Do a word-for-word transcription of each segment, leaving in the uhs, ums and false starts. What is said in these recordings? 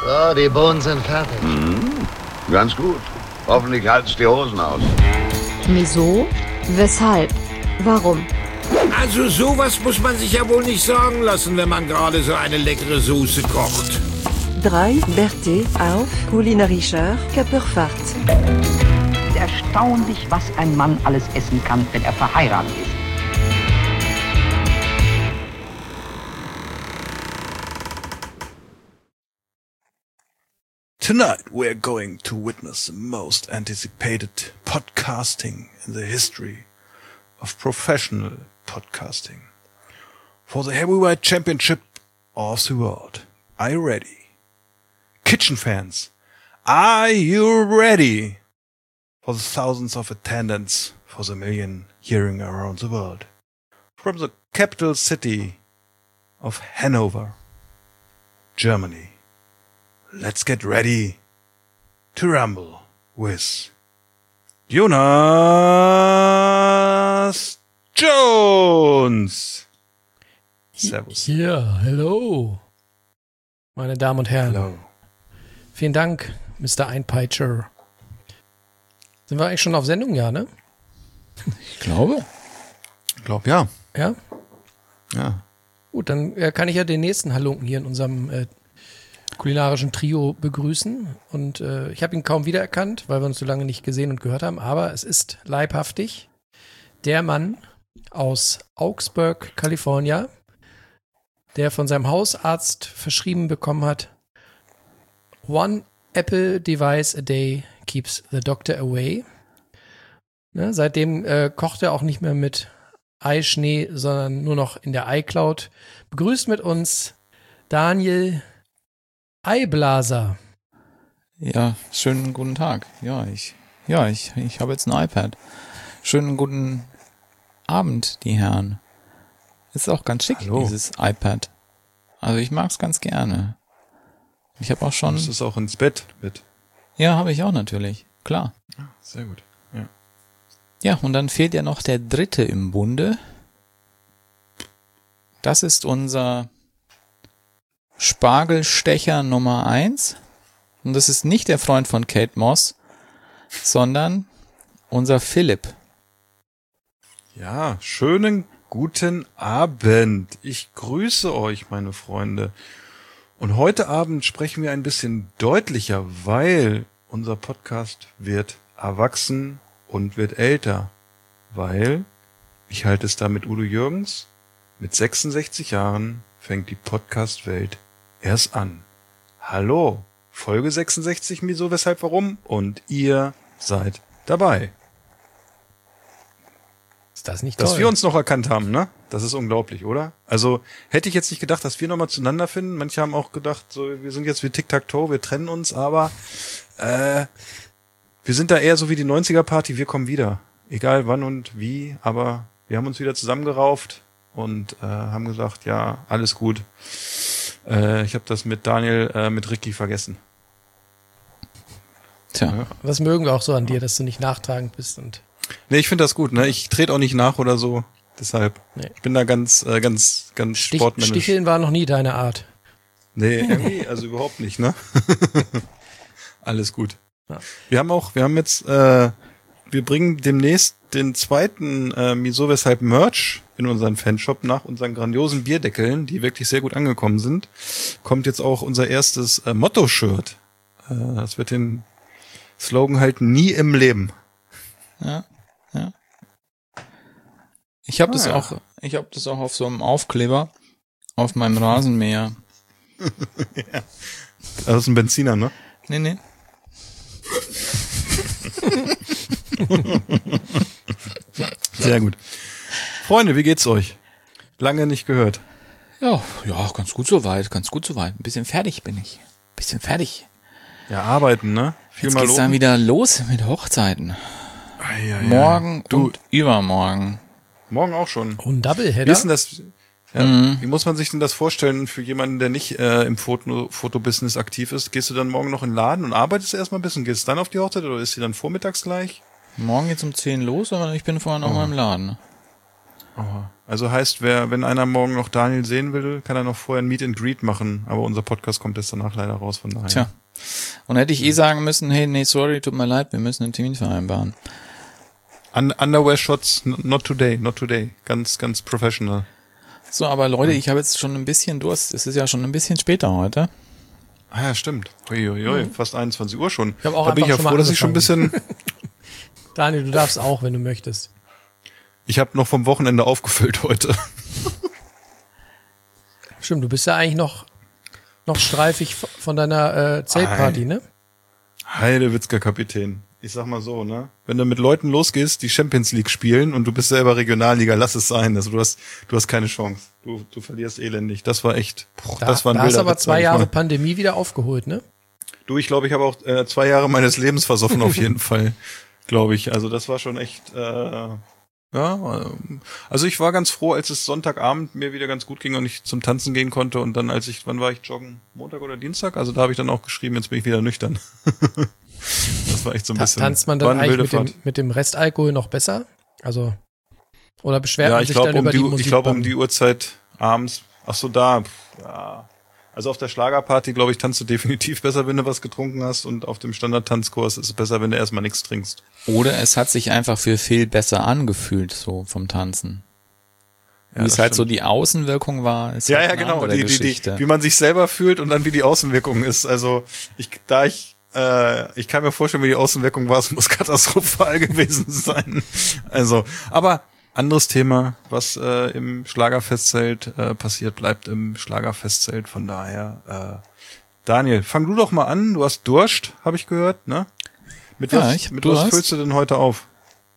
So, die Bohnen sind fertig. Mhm. Ganz gut. Hoffentlich halt's die Hosen aus. Wieso? Weshalb? Warum? Also sowas muss man sich ja wohl nicht sagen lassen, wenn man gerade so eine leckere Soße kocht. drei Berthe auf kulinarischer Körperfahrt. Erstaunlich, was ein Mann alles essen kann, wenn er verheiratet ist. Tonight we're going to witness the most anticipated podcasting in the history of professional podcasting. For the heavyweight championship of the world. Are you ready? Kitchen fans, are you ready? For the thousands of attendants, for the million hearing around the world. From the capital city of Hanover, Germany. Let's get ready to rumble with Jonas Jones. Servus. Ja, hello, meine Damen und Herren. Hello. Vielen Dank, Mister Einpeitscher. Sind wir eigentlich schon auf Sendung, ja, ne? Ich glaube. Ich glaube, ja. Ja? Ja. Gut, dann äh, kann ich ja den nächsten Halunken hier in unserem äh, kulinarischen Trio begrüßen. Und äh, ich habe ihn kaum wiedererkannt, weil wir uns so lange nicht gesehen und gehört haben. Aber es ist leibhaftig der Mann aus Augsburg, Kalifornien, der von seinem Hausarzt verschrieben bekommen hat, One Apple Device a Day keeps the doctor away. Ne, seitdem äh, kocht er auch nicht mehr mit Eischnee, sondern nur noch in der iCloud. Begrüßt mit uns Daniel Eiblaser. Ja, schönen guten Tag. Ja, ich, ja, ich, ich habe jetzt ein iPad. Schönen guten Abend, die Herren. Ist auch ganz schick, Hallo. Dieses iPad. Also ich mag's ganz gerne. Ich habe auch schon. Das ist auch ins Bett mit. Ja, habe ich auch natürlich. Klar. Ja, sehr gut. Ja. Ja, und dann fehlt ja noch der dritte im Bunde. Das ist unser Spargelstecher Nummer eins. Und das ist nicht der Freund von Kate Moss, sondern unser Philipp. Ja, schönen guten Abend. Ich grüße euch, meine Freunde. Und heute Abend sprechen wir ein bisschen deutlicher, weil unser Podcast wird erwachsen und wird älter. Weil, ich halte es da mit Udo Jürgens, mit sechsundsechzig Jahren fängt die Podcast-Welt erst an. Hallo, Folge sechsundsechzig, wieso, weshalb, warum? Und ihr seid dabei. Ist das nicht toll? Dass wir uns noch erkannt haben, ne? Das ist unglaublich, oder? Also hätte ich jetzt nicht gedacht, dass wir nochmal zueinander finden. Manche haben auch gedacht, so wir sind jetzt wie Tic-Tac-Toe, wir trennen uns, aber äh, wir sind da eher so wie die neunziger-Party, wir kommen wieder. Egal wann und wie, aber wir haben uns wieder zusammengerauft und äh, haben gesagt, ja, alles gut. Äh, ich habe das mit Daniel, äh, mit Ricky vergessen. Tja. Ja. Das mögen wir auch so an dir, dass du nicht nachtragend bist. Und Nee, ich finde das gut, ne? Ich trete auch nicht nach oder so. Deshalb. Nee. Ich bin da ganz, äh, ganz, ganz Stich, sportmännisch. Sticheln war noch nie deine Art. Nee, irgendwie, also überhaupt nicht, ne? Alles gut. Ja. Wir haben auch, wir haben jetzt, äh, wir bringen demnächst den zweiten äh, Wieso Weshalb Merch in unseren Fanshop nach unseren grandiosen Bierdeckeln, die wirklich sehr gut angekommen sind. Kommt jetzt auch unser erstes äh, Motto-Shirt. Äh, das wird den Slogan halten, nie im Leben. Ja, ja. Ich habe das Ah, ja. auch, ich habe das auch auf so einem Aufkleber auf meinem Rasenmäher. Ja. Das ist ein Benziner, ne? Nee, nee. Sehr gut. Freunde, wie geht's euch? Lange nicht gehört. Ja, ja, ganz gut soweit, ganz gut soweit. Ein bisschen fertig bin ich. Ein bisschen fertig. Ja, arbeiten, ne? Viel Jetzt mal geht's dann wieder los mit Hochzeiten. Ei, ei, ei. Morgen Du, und übermorgen. morgen auch schon. Und ein Wie Doubleheader? ist denn das? Ja, Mhm. Wie muss man sich denn das vorstellen für jemanden, der nicht äh, im Foto, Fotobusiness aktiv ist? Gehst du dann morgen noch in den Laden und arbeitest erstmal ein bisschen? Gehst du dann auf die Hochzeit oder ist sie dann vormittags gleich? Morgen geht's um zehn los, aber ich bin vorher noch Oh. mal im Laden. Aha. Also heißt, wer, wenn einer morgen noch Daniel sehen will, kann er noch vorher ein Meet and Greet machen. Aber unser Podcast kommt jetzt danach leider raus, von daher. Tja. Und hätte ich eh sagen müssen, hey, nee, sorry, tut mir leid, wir müssen einen Termin vereinbaren. Un- Underwear-Shots, not today, not today. Ganz, ganz professional. So, aber Leute, ich habe jetzt schon ein bisschen Durst. Es ist ja schon ein bisschen später heute. Ah ja, stimmt. Uiuiui, mhm. Fast einundzwanzig Uhr schon. Ich hab auch da bin ich ja einfach schon froh, mal dass ich schon ein bisschen... Daniel, du darfst auch, wenn du möchtest. Ich habe noch vom Wochenende aufgefüllt heute. Stimmt, du bist ja eigentlich noch, noch streifig von deiner äh, Zeltparty, ne? Heidewitzka Kapitän. Ich sag mal so, ne? Wenn du mit Leuten losgehst, die Champions League spielen und du bist selber Regionalliga, lass es sein. Also du hast, du hast keine Chance. Du, du verlierst elendig. Das war echt, boah, Da, das war ein da hast wilder aber Witz, zwei sag ich Jahre mal. Pandemie wieder aufgeholt, ne? Du, ich glaube, ich habe auch äh, zwei Jahre meines Lebens versoffen auf jeden Fall, glaube ich. Also das war schon echt, äh, ja, ähm, also ich war ganz froh, als es Sonntagabend mir wieder ganz gut ging und ich zum Tanzen gehen konnte und dann als ich, wann war ich joggen? Montag oder Dienstag? Also da habe ich dann auch geschrieben, jetzt bin ich wieder nüchtern. Das war echt so ein Ta- bisschen. Tanzt man war dann eine eigentlich wilde mit dem, mit dem Restalkohol noch besser? Also, oder beschwert Ja, man ich sich glaube dann um über die, die ich Musik? glaube um beim- die Uhrzeit abends. Ach so, da. pff, Ja. Also auf der Schlagerparty, glaube ich, tanzt du definitiv besser, wenn du was getrunken hast und auf dem Standard-Tanzkurs ist es besser, wenn du erstmal nichts trinkst. Oder es hat sich einfach für Phil besser angefühlt, so vom Tanzen. Ja, Wie es das halt so stimmt. die Außenwirkung war, ist Ja, halt ja, eine genau. andere Die, die, die, Geschichte. wie man sich selber fühlt und dann wie die Außenwirkung ist. Also ich, da ich, äh, ich kann mir vorstellen, wie die Außenwirkung war, es muss katastrophal gewesen sein. Also, aber anderes Thema, was äh, im Schlagerfestzelt äh, passiert, bleibt im Schlagerfestzelt. Von daher, äh, Daniel, fang du doch mal an. Du hast Durst, habe ich gehört, ne? Mit Ja, was, ich hab mit was Durst. füllst du denn heute auf?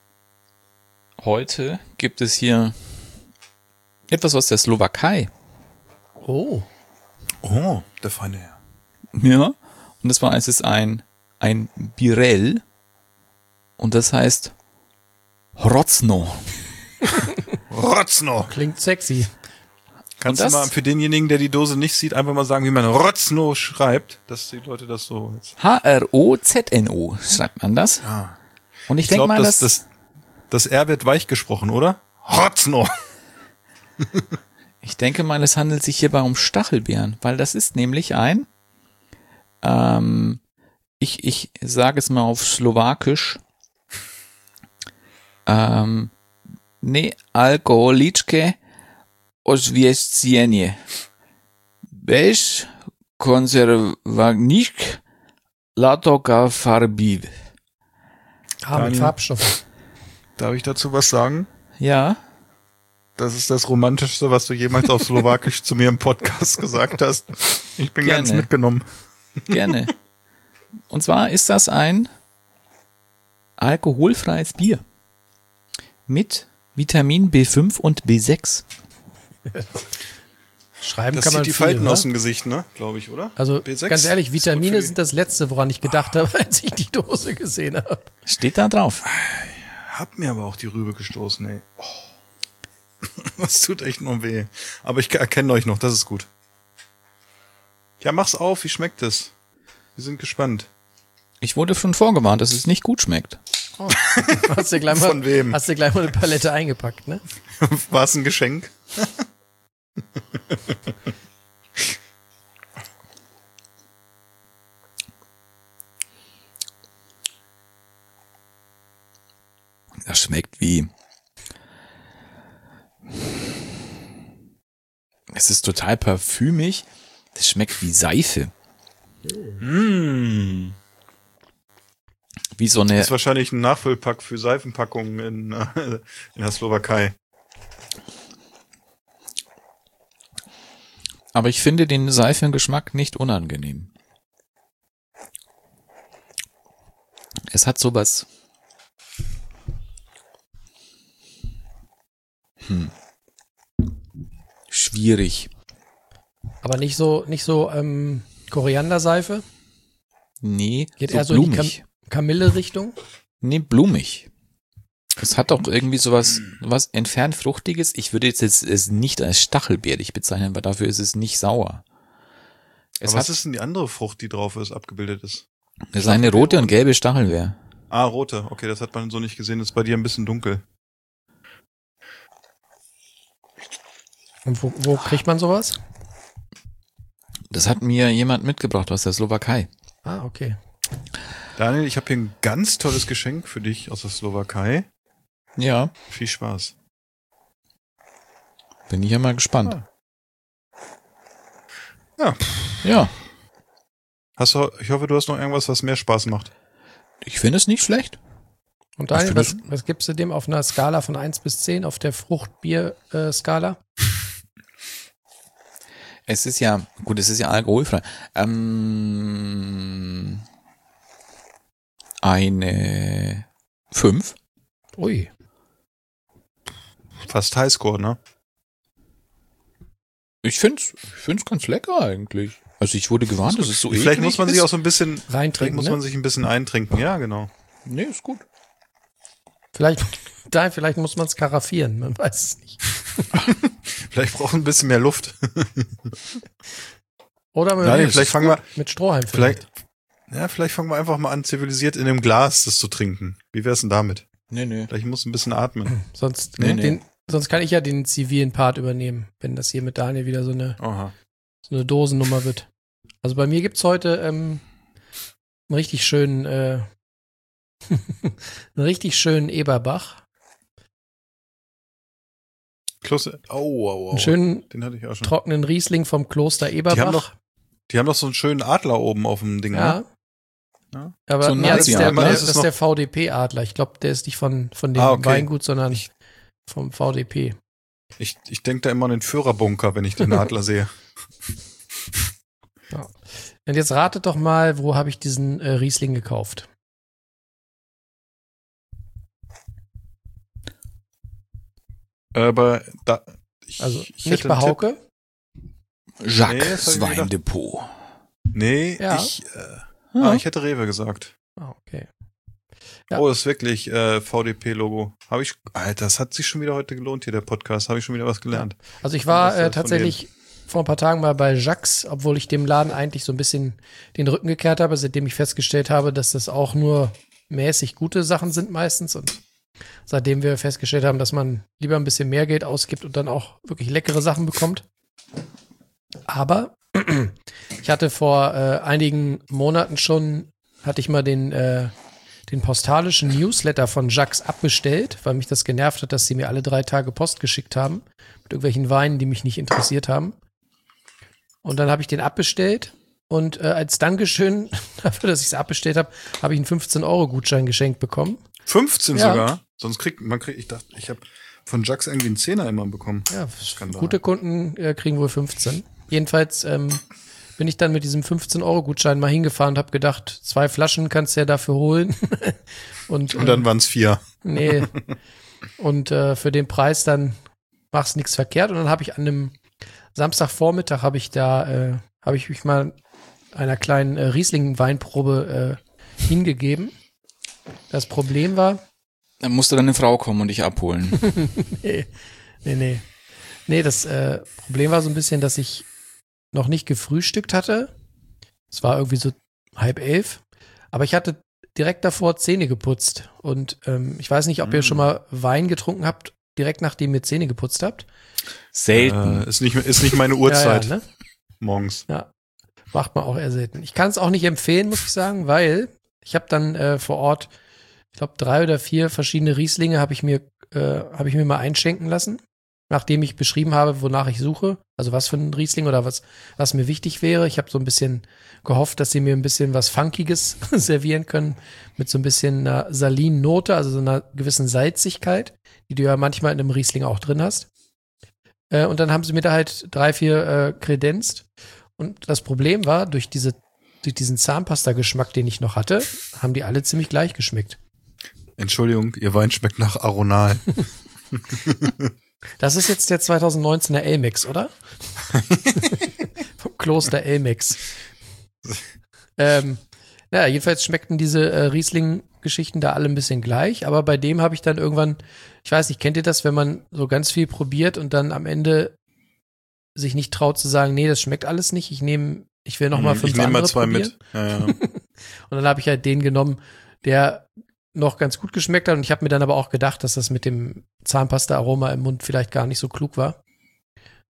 Heute gibt es hier etwas aus der Slowakei. Oh, Oh, der feine Herr. Ja. Und das war, es ist ein, ein Birell. Und das heißt Hrocno. Rotzno. klingt sexy. Kannst Und du das- mal für denjenigen, der die Dose nicht sieht, einfach mal sagen, wie man Rotzno schreibt, dass die Leute das so jetzt. H R O Z N O schreibt man das. Ah. Und ich, Ich denke glaube, mal, das, dass, das, das R wird weich gesprochen, oder? Rotzno. ich denke mal, es handelt sich hierbei um Stachelbeeren, weil das ist nämlich ein, ähm, ich, ich sage es mal auf Slowakisch, ähm, ne alkoholiczne oswiecenie. Bez konserwownik latoka farbiv. Ah, mit Daniel. Farbstoffen. Darf ich dazu was sagen? Ja, Das ist das Romantischste, was du jemals auf Slowakisch zu mir im Podcast gesagt hast. Ich bin Gerne. ganz mitgenommen. gerne. Und zwar ist das ein alkoholfreies Bier mit Vitamin B fünf und B sechs. Schreiben Das kann man zieht die viel, Falten oder? aus dem Gesicht, ne? Glaube ich, oder? Also B sechs? ganz ehrlich, Ist gut Vitamine für die- sind das Letzte, woran ich gedacht habe, als ich die Dose gesehen habe. Steht da drauf. Hab mir aber auch die Rübe gestoßen, ey. Oh. Das tut echt nur weh. Aber ich erkenne euch noch, das ist gut. Ja, mach's auf, wie schmeckt es? Wir sind gespannt. Ich wurde schon vorgewarnt, dass es nicht gut schmeckt. Hast du gleich mal, Von wem? Hast du gleich mal eine Palette eingepackt, ne? War es ein Geschenk? Das schmeckt wie... Es ist total parfümig. Das schmeckt wie Seife. Mm. Wie so Das eine... ist wahrscheinlich ein Nachfüllpack für Seifenpackungen in, äh, in der Slowakei. Aber ich finde den Seifengeschmack nicht unangenehm. Es hat sowas... Hm. Schwierig. Aber nicht so, nicht so ähm, Korianderseife. Nee, Geht so eher so in die blumig. Kam Kamille-Richtung. Nee, blumig. Es hat doch irgendwie sowas, was entfernt Fruchtiges. Ich würde jetzt es es nicht als stachelbeerig bezeichnen, weil dafür ist es nicht sauer. Es Aber was hat ist denn die andere Frucht, die drauf ist, abgebildet ist? es ist eine rote und gelbe Stachelbeere. Ah, rote. Okay, das hat man so nicht gesehen. Das ist bei dir ein bisschen dunkel. Und wo, wo kriegt man sowas? Das hat mir jemand mitgebracht aus der Slowakei. Ah, okay. Daniel, ich habe hier ein ganz tolles Geschenk für dich aus der Slowakei. Ja. Viel Spaß. Bin ich ja mal gespannt. Ah. Ja. Ja. Hast du, ich hoffe, du hast noch irgendwas, was mehr Spaß macht. Ich finde es nicht schlecht. Und Daniel, Ich was, find was gibst du dem auf einer Skala von eins bis zehn, auf der Fruchtbier-Skala? Es ist ja, gut, es ist ja alkoholfrei. Ähm, eine fünf. Ui. Fast Highscore, ne? Ich find's, ich find's ganz lecker eigentlich. Also ich wurde gewarnt, dass es so Vielleicht eklig muss man sich ist. auch so ein bisschen, vielleicht Reintrinken, muss ne? man sich ein bisschen eintrinken. Ja, genau. Nee, ist gut. Vielleicht, da, vielleicht muss man es karaffieren, man weiß es nicht. Vielleicht braucht ein bisschen mehr Luft. Oder mit, Nein, mit, vielleicht fangen wir, mit Strohhalm. vielleicht, ja, vielleicht fangen wir einfach mal an, zivilisiert in einem Glas das zu trinken. Wie wär's denn damit? Nee, nee. Vielleicht muss ein bisschen atmen. Sonst, Nee, nee. Den, sonst kann ich ja den zivilen Part übernehmen, wenn das hier mit Daniel wieder so eine, Aha. so eine Dosennummer wird. Also bei mir gibt's heute ähm, einen richtig schönen, äh, einen richtig schönen Eberbach. Kloster, oh, oh, oh. Einen schönen Den hatte ich auch schon. trockenen Riesling vom Kloster Eberbach. Die haben doch, die haben doch so einen schönen Adler oben auf dem Ding, ja. ne? Ja. Aber So ein nee, das ist der, Nazi-Adler. der, Das das ist ist der noch- V D P-Adler. Ich glaube, der ist nicht von, von dem Ah, okay. Weingut, sondern vom V D P. Ich, ich denke da immer an den Führerbunker, wenn ich den Adler sehe. Ja. Und jetzt ratet doch mal, wo habe ich diesen äh, Riesling gekauft? Aber da, ich, Also ich nicht hätte bei einen Tipp. Hauke. Nee, das Jacques hab ich mir gedacht. Weindepot. Nee, Ja. ich, äh, ah, ich hätte Rewe gesagt. Ah, okay. Ja. Oh, das ist wirklich äh, V D P-Logo. Habe ich, Alter, das hat sich schon wieder heute gelohnt hier, der Podcast. Habe ich schon wieder was gelernt. Also ich war Was ist äh, das von tatsächlich vor ein paar Tagen mal bei Jacques, obwohl ich dem Laden eigentlich so ein bisschen den Rücken gekehrt habe, seitdem ich festgestellt habe, dass das auch nur mäßig gute Sachen sind meistens. Und seitdem wir festgestellt haben, dass man lieber ein bisschen mehr Geld ausgibt und dann auch wirklich leckere Sachen bekommt. Aber ich hatte vor äh, einigen Monaten schon, hatte ich mal den, äh, den postalischen Newsletter von Jacques abbestellt, weil mich das genervt hat, dass sie mir alle drei Tage Post geschickt haben mit irgendwelchen Weinen, die mich nicht interessiert haben. Und dann habe ich den abbestellt und äh, als Dankeschön dafür, dass ich es abbestellt habe, habe ich einen fünfzehn-Euro-Gutschein geschenkt bekommen. fünfzehn Ja. sogar? Sonst kriegt man, kriegt, ich dachte, ich habe von Jacques irgendwie einen Zehner immer bekommen. Ja, Skandal. gute Kunden äh, kriegen wohl fünfzehn. Jedenfalls ähm, bin ich dann mit diesem fünfzehn-Euro-Gutschein mal hingefahren und habe gedacht, zwei Flaschen kannst du ja dafür holen. und, Und dann ähm, waren es vier. nee. Und äh, für den Preis dann machst nichts verkehrt. Und dann habe ich an einem Samstagvormittag habe ich da, äh, habe ich mich mal einer kleinen äh, Riesling-Weinprobe äh, hingegeben. Das Problem war, Dann musste deine Frau kommen und dich abholen. nee, nee, nee. Nee, das äh, Problem war so ein bisschen, dass ich noch nicht gefrühstückt hatte. Es war irgendwie so halb elf. Aber ich hatte direkt davor Zähne geputzt. Und ähm, ich weiß nicht, ob ihr Mm. schon mal Wein getrunken habt, direkt nachdem ihr Zähne geputzt habt. Selten. Äh, ist, nicht, ist nicht meine Uhrzeit Ja, ja, ne? morgens. Ja, macht man auch eher selten. Ich kann es auch nicht empfehlen, muss ich sagen, weil ich habe dann äh, vor Ort, ich glaube, drei oder vier verschiedene Rieslinge habe ich mir äh, habe ich mir mal einschenken lassen, nachdem ich beschrieben habe, wonach ich suche, also was für ein Riesling oder was was mir wichtig wäre. Ich habe so ein bisschen gehofft, dass sie mir ein bisschen was Funkiges servieren können, mit so ein bisschen einer salinen Note, also so einer gewissen Salzigkeit, die du ja manchmal in einem Riesling auch drin hast. Äh, und dann haben sie mir da halt drei, vier äh, kredenzt. Und das Problem war, durch diese, durch diesen Zahnpasta-Geschmack, den ich noch hatte, haben die alle ziemlich gleich geschmeckt. Entschuldigung, ihr Wein schmeckt nach Aronal. Das ist jetzt der zwanzig neunzehner Elmex, oder? Vom Kloster Elmex. ähm, naja, jedenfalls schmeckten diese äh, Riesling-Geschichten da alle ein bisschen gleich, aber bei dem habe ich dann irgendwann, ich weiß nicht, kennt ihr das, wenn man so ganz viel probiert und dann am Ende sich nicht traut zu sagen, nee, das schmeckt alles nicht, ich nehme, ich will noch mal Mhm, fünf ich nehme andere mal zwei probieren. mit. Ja, ja. Und dann habe ich halt den genommen, der noch ganz gut geschmeckt hat. Und ich habe mir dann aber auch gedacht, dass das mit dem Zahnpasta-Aroma im Mund vielleicht gar nicht so klug war.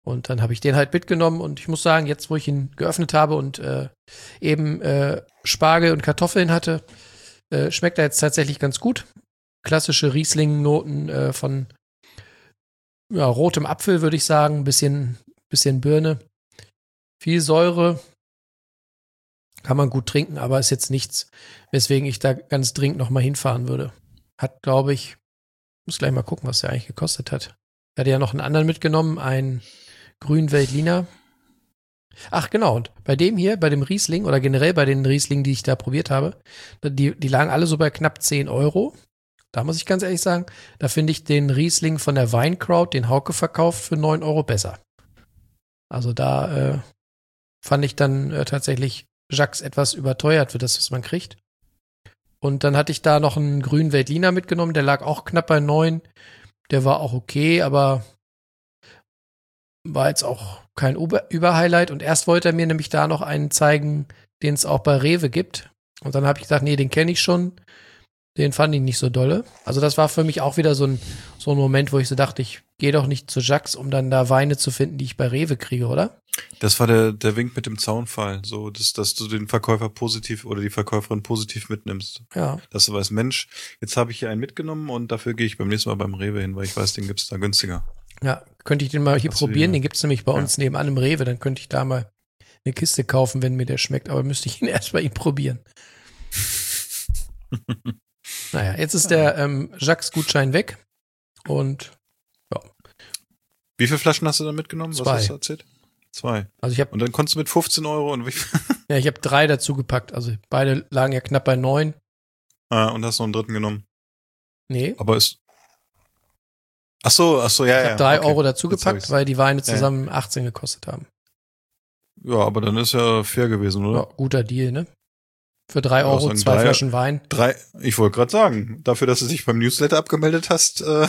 Und dann habe ich den halt mitgenommen und ich muss sagen, jetzt wo ich ihn geöffnet habe und äh, eben äh, Spargel und Kartoffeln hatte, äh, schmeckt er jetzt tatsächlich ganz gut. Klassische Riesling-Noten äh, von ja, rotem Apfel, würde ich sagen, bisschen, bisschen Birne. Viel Säure. Kann man gut trinken, aber ist jetzt nichts, weswegen ich da ganz dringend nochmal hinfahren würde. Hat, glaube ich, muss gleich mal gucken, was der eigentlich gekostet hat. Er hatte ja noch einen anderen mitgenommen, einen grünen Veltliner. Ach genau, und bei dem hier, bei dem Riesling oder generell bei den Rieslingen, die ich da probiert habe, die, die lagen alle so bei knapp zehn Euro. Da muss ich ganz ehrlich sagen, da finde ich den Riesling von der Weinkraut, den Hauke verkauft, für neun Euro besser. Also da äh, fand ich dann äh, tatsächlich Jacques etwas überteuert für das, was man kriegt. Und dann hatte ich da noch einen grünen Veltliner mitgenommen, der lag auch knapp bei neun. Der war auch okay, aber war jetzt auch kein Über- Überhighlight. Und erst wollte er mir nämlich da noch einen zeigen, den es auch bei Rewe gibt. Und dann habe ich gedacht, nee, den kenne ich schon. Den fand ich nicht so dolle. Also das war für mich auch wieder so ein, so ein Moment, wo ich so dachte, ich gehe doch nicht zu Jacques, um dann da Weine zu finden, die ich bei Rewe kriege, oder? Das war der, der Wink mit dem Zaunfall, so, dass, dass du den Verkäufer positiv oder die Verkäuferin positiv mitnimmst. Ja. Dass du weißt, Mensch, jetzt habe ich hier einen mitgenommen und dafür gehe ich beim nächsten Mal beim Rewe hin, weil ich weiß, den gibt's da günstiger. Ja, könnte ich den mal hier Das probieren. wäre- Den gibt's nämlich bei Ja. uns nebenan im Rewe. Dann könnte ich da mal eine Kiste kaufen, wenn mir der schmeckt. Aber müsste ich ihn erst bei ihm probieren. Naja, jetzt ist der ähm, Jacques-Gutschein weg. Und Wie viele Flaschen hast du da mitgenommen? Zwei. Was hast du erzählt? Zwei. also ich habe Und dann konntest du mit fünfzehn Euro und wie viel? ja, ich habe drei dazu gepackt. Also beide lagen ja knapp bei neun. Ah, und hast noch einen dritten genommen. Nee, Aber ist. Ach so, ach so, ja, ich ja. habe drei okay. Euro dazu Jetzt hab gepackt, ich's. weil die Weine Ja, ja. zusammen achtzehn gekostet haben. Ja, aber dann ist ja fair gewesen, Ja, oder? guter Deal, ne? Für drei Ja, Euro sagen zwei drei- Flaschen Wein. Drei, ich wollte gerade sagen, dafür, dass du dich beim Newsletter abgemeldet hast, äh,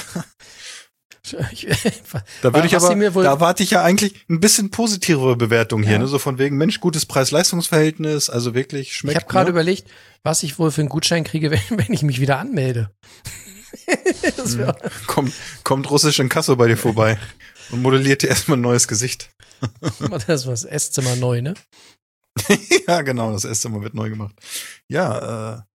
Ich, da würde ich Was sie aber, mir wohl- da erwarte ich ja eigentlich ein bisschen positivere Bewertung hier, Ja. ne? So von wegen, Mensch, gutes Preis-Leistungs-Verhältnis, also wirklich ich schmeckt. habe gerade ne? überlegt, was ich wohl für einen Gutschein kriege, wenn, wenn ich mich wieder anmelde. Das wär, kommt, kommt russisch Inkasso bei dir vorbei und modelliert dir erstmal ein neues Gesicht. das war das Esszimmer neu, ne? Ja, genau, das Esszimmer wird neu gemacht. Ja, äh,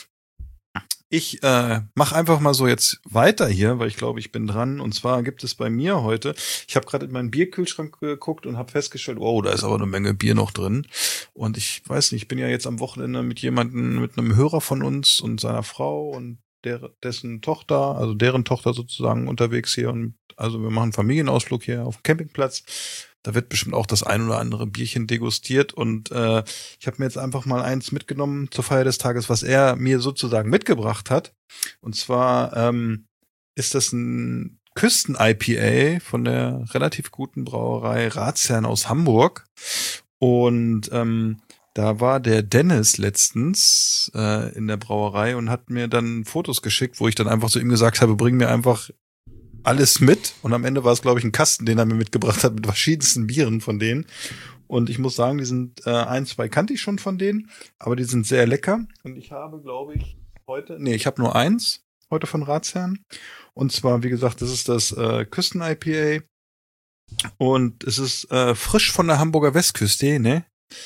ich äh, mache einfach mal so jetzt weiter hier, weil ich glaube, ich bin dran. Und zwar gibt es bei mir heute, ich habe gerade in meinen Bierkühlschrank geguckt und habe festgestellt, oh, da ist aber eine Menge Bier noch drin. Und ich weiß nicht, ich bin ja jetzt am Wochenende mit jemandem, mit einem Hörer von uns und seiner Frau und der, dessen Tochter, also deren Tochter sozusagen unterwegs hier. Und also wir machen einen Familienausflug hier auf dem Campingplatz. Da wird bestimmt auch das ein oder andere Bierchen degustiert und äh, ich habe mir jetzt einfach mal eins mitgenommen zur Feier des Tages, was er mir sozusagen mitgebracht hat. Und zwar ähm, ist das ein Küsten-I P A von der relativ guten Brauerei Ratsherrn aus Hamburg. Und ähm, da war der Dennis letztens äh, in der Brauerei und hat mir dann Fotos geschickt, wo ich dann einfach zu ihm gesagt habe, bring mir einfach alles mit. Und am Ende war es, glaube ich, ein Kasten, den er mir mitgebracht hat mit verschiedensten Bieren von denen. Und ich muss sagen, die sind, äh, ein, zwei kannte ich schon von denen, aber die sind sehr lecker. Und ich habe, glaube ich, heute, nee, ich habe nur eins heute von Ratsherrn. Und zwar, wie gesagt, das ist das äh, Küsten-I P A. Und es ist äh, frisch von der Hamburger Westküste, ne?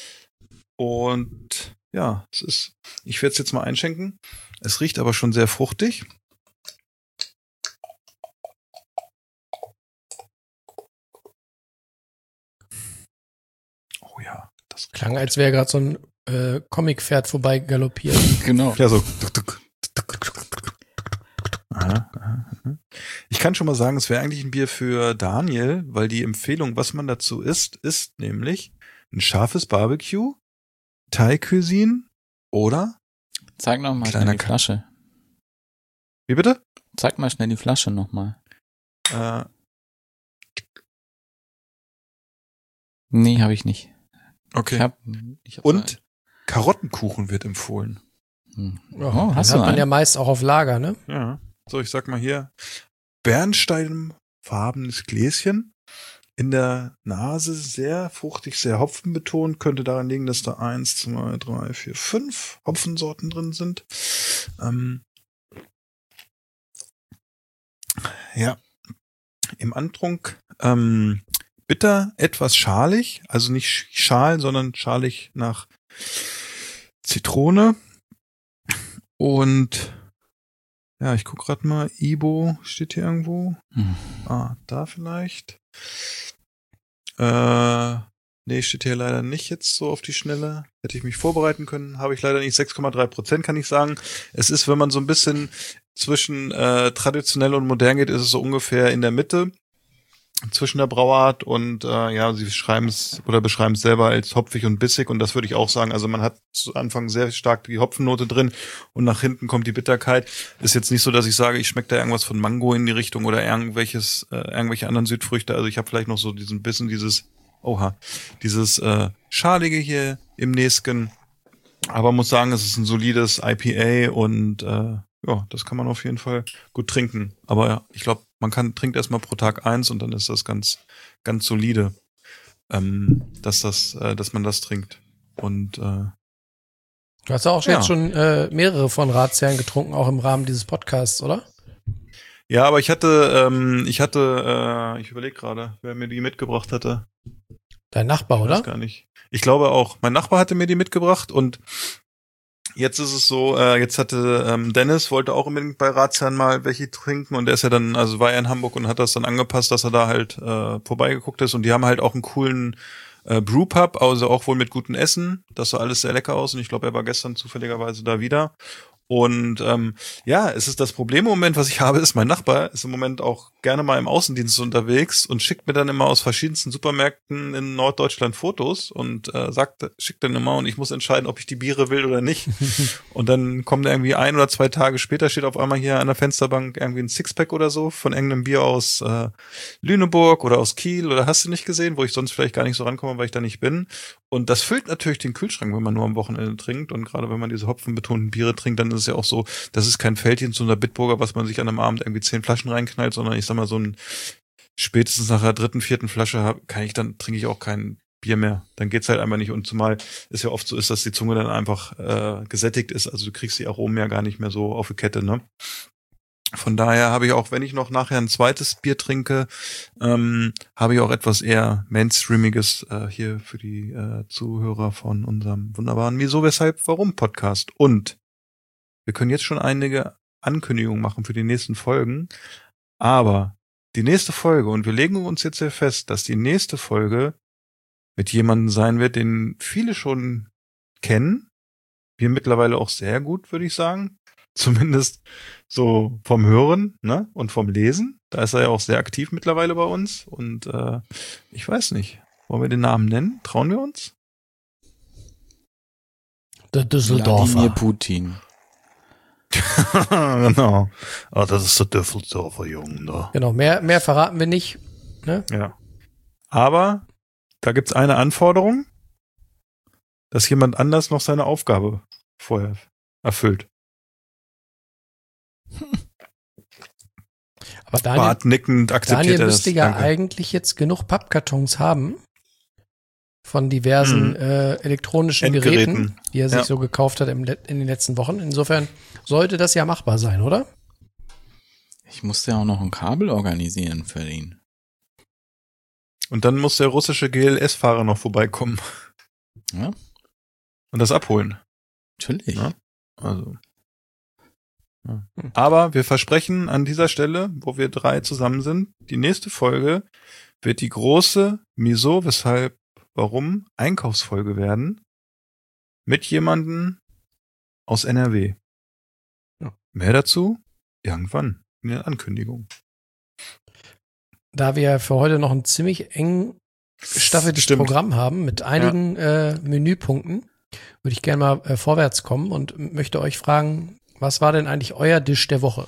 Und ja, es ist, ich werde es jetzt mal einschenken. Es riecht aber schon sehr fruchtig. Oh ja, das Klang, als wäre gerade so ein äh, Comic-Pferd vorbei galoppiert. Genau. ja so. Aha, aha, aha. Ich kann schon mal sagen, es wäre eigentlich ein Bier für Daniel, weil die Empfehlung, was man dazu isst, ist nämlich ein scharfes Barbecue, Thai Cuisine oder Zeig noch mal Kleiner schnell die Ka- Flasche. wie bitte? Zeig mal schnell die Flasche noch mal. Äh, Nee, habe ich nicht. okay. Ich hab, ich hab Und Karottenkuchen wird empfohlen. Hm. Ja, Oh, den hast hat du man einen? ja meist auch auf Lager, ne? Ja. So, ich sag mal hier, bernsteinfarbenes Gläschen. In der Nase sehr fruchtig, sehr hopfenbetont. Könnte daran liegen, dass da eins, zwei, drei, vier, fünf Hopfensorten drin sind. Ähm, ja. Im Antrunk ähm, bitter, etwas schalig, also nicht schal, sondern schalig nach Zitrone. Und ja, ich guck grad mal, Ibo steht hier irgendwo. Hm. Ah, da vielleicht. Äh, nee, steht hier leider nicht jetzt so auf die Schnelle. Hätte ich mich vorbereiten können, habe ich leider nicht. sechs Komma drei Prozent kann ich sagen. Es ist, wenn man so ein bisschen zwischen äh, traditionell und modern geht, ist es so ungefähr in der Mitte zwischen der Brauart und äh, ja, sie schreiben es oder beschreiben es selber als hopfig und bissig und das würde ich auch sagen. Also man hat zu Anfang sehr stark die Hopfennote drin und nach hinten kommt die Bitterkeit. Ist jetzt nicht so, dass ich sage, ich schmecke da irgendwas von Mango in die Richtung oder irgendwelches äh, irgendwelche anderen Südfrüchte. Also ich habe vielleicht noch so diesen bisschen dieses, oha, dieses äh, Schalige hier im Näsken. Aber muss sagen, es ist ein solides I P A und äh, ja, das kann man auf jeden Fall gut trinken. Aber ja, ich glaube, man kann trinkt erstmal pro Tag eins und dann ist das ganz, ganz solide, ähm, dass das, äh, dass man das trinkt. Und äh, Du hast auch ja. jetzt schon äh, mehrere von Ratsherren getrunken, auch im Rahmen dieses Podcasts, oder? ja, aber ich hatte, ähm, ich hatte, äh, ich überlege gerade, wer mir die mitgebracht hatte. Dein Nachbar, Ich weiß oder? gar nicht. Ich glaube auch. Mein Nachbar hatte mir die mitgebracht und jetzt ist es so, äh, jetzt hatte ähm, Dennis, wollte auch unbedingt bei Ratsherrn mal welche trinken und der ist ja dann, also war er in Hamburg und hat das dann angepasst, dass er da halt äh, vorbeigeguckt ist und die haben halt auch einen coolen äh, Brewpub, also auch wohl mit gutem Essen. Das sah alles sehr lecker aus und ich glaube, er war gestern zufälligerweise da wieder. Und ähm, ja, es ist das Problem im Moment, was ich habe, ist, mein Nachbar ist im Moment auch gerne mal im Außendienst unterwegs und schickt mir dann immer aus verschiedensten Supermärkten in Norddeutschland Fotos und äh, sagt, schickt dann immer und ich muss entscheiden, ob ich die Biere will oder nicht. Und dann kommt irgendwie ein oder zwei Tage später, steht auf einmal hier an der Fensterbank irgendwie ein Sixpack oder so von irgendeinem Bier aus äh, Lüneburg oder aus Kiel oder hast du nicht gesehen, wo ich sonst vielleicht gar nicht so rankomme, weil ich da nicht bin. Und das füllt natürlich den Kühlschrank, wenn man nur am Wochenende trinkt. Und gerade wenn man diese hopfenbetonten Biere trinkt, dann ist es ja auch so, das ist kein Feldchen zu einer Bitburger, was man sich an einem Abend irgendwie zehn Flaschen reinknallt, sondern ich sag mal so ein, spätestens nach der dritten, vierten Flasche hab, kann ich dann, trinke ich auch kein Bier mehr. Dann geht's halt einfach nicht. Und zumal es ja oft so ist, dass die Zunge dann einfach äh, gesättigt ist. Also du kriegst die Aromen ja gar nicht mehr so auf die Kette, ne? Von daher habe ich auch, wenn ich noch nachher ein zweites Bier trinke, ähm, habe ich auch etwas eher Mainstreamiges äh, hier für die äh, Zuhörer von unserem wunderbaren Wieso, Weshalb, Warum Podcast. Und wir können jetzt schon einige Ankündigungen machen für die nächsten Folgen. Aber die nächste Folge, und wir legen uns jetzt sehr fest, dass die nächste Folge mit jemandem sein wird, den viele schon kennen. Wir mittlerweile auch sehr gut, würde ich sagen. Zumindest so vom Hören, ne, und vom Lesen. Da ist er ja auch sehr aktiv mittlerweile bei uns. Und äh, ich weiß nicht, wollen wir den Namen nennen? Trauen wir uns? Der Wladimir Düsseldorfer. Putin. Genau. Ah, das ist der Düsseldorfer Jungen da. Genau, mehr, mehr verraten wir nicht. Ne? Ja. Aber da gibt's eine Anforderung, dass jemand anders noch seine Aufgabe vorher erfüllt. Aber Daniel, Bart nickend akzeptiert Daniel er das. müsste ja Danke. eigentlich jetzt genug Pappkartons haben von diversen Mhm. äh, elektronischen Endgeräten. Geräten, die er sich Ja. so gekauft hat im, Let- in den letzten Wochen. Insofern sollte das ja machbar sein, oder? Ich musste ja auch noch ein Kabel organisieren für ihn. Und dann muss der russische G L S-Fahrer noch vorbeikommen Ja, und das abholen. natürlich. Ja. Also. Ja. Aber wir versprechen an dieser Stelle, wo wir drei zusammen sind, die nächste Folge wird die große Wieso, Weshalb, Warum Einkaufsfolge werden mit jemandem aus N R W. Ja. Mehr dazu irgendwann in der Ankündigung. Da wir für heute noch ein ziemlich eng gestaffeltes Stimmt. Programm haben mit einigen äh, Menüpunkten, würde ich gerne mal äh, vorwärts kommen und m- möchte euch fragen, was war denn eigentlich euer Dish der Woche?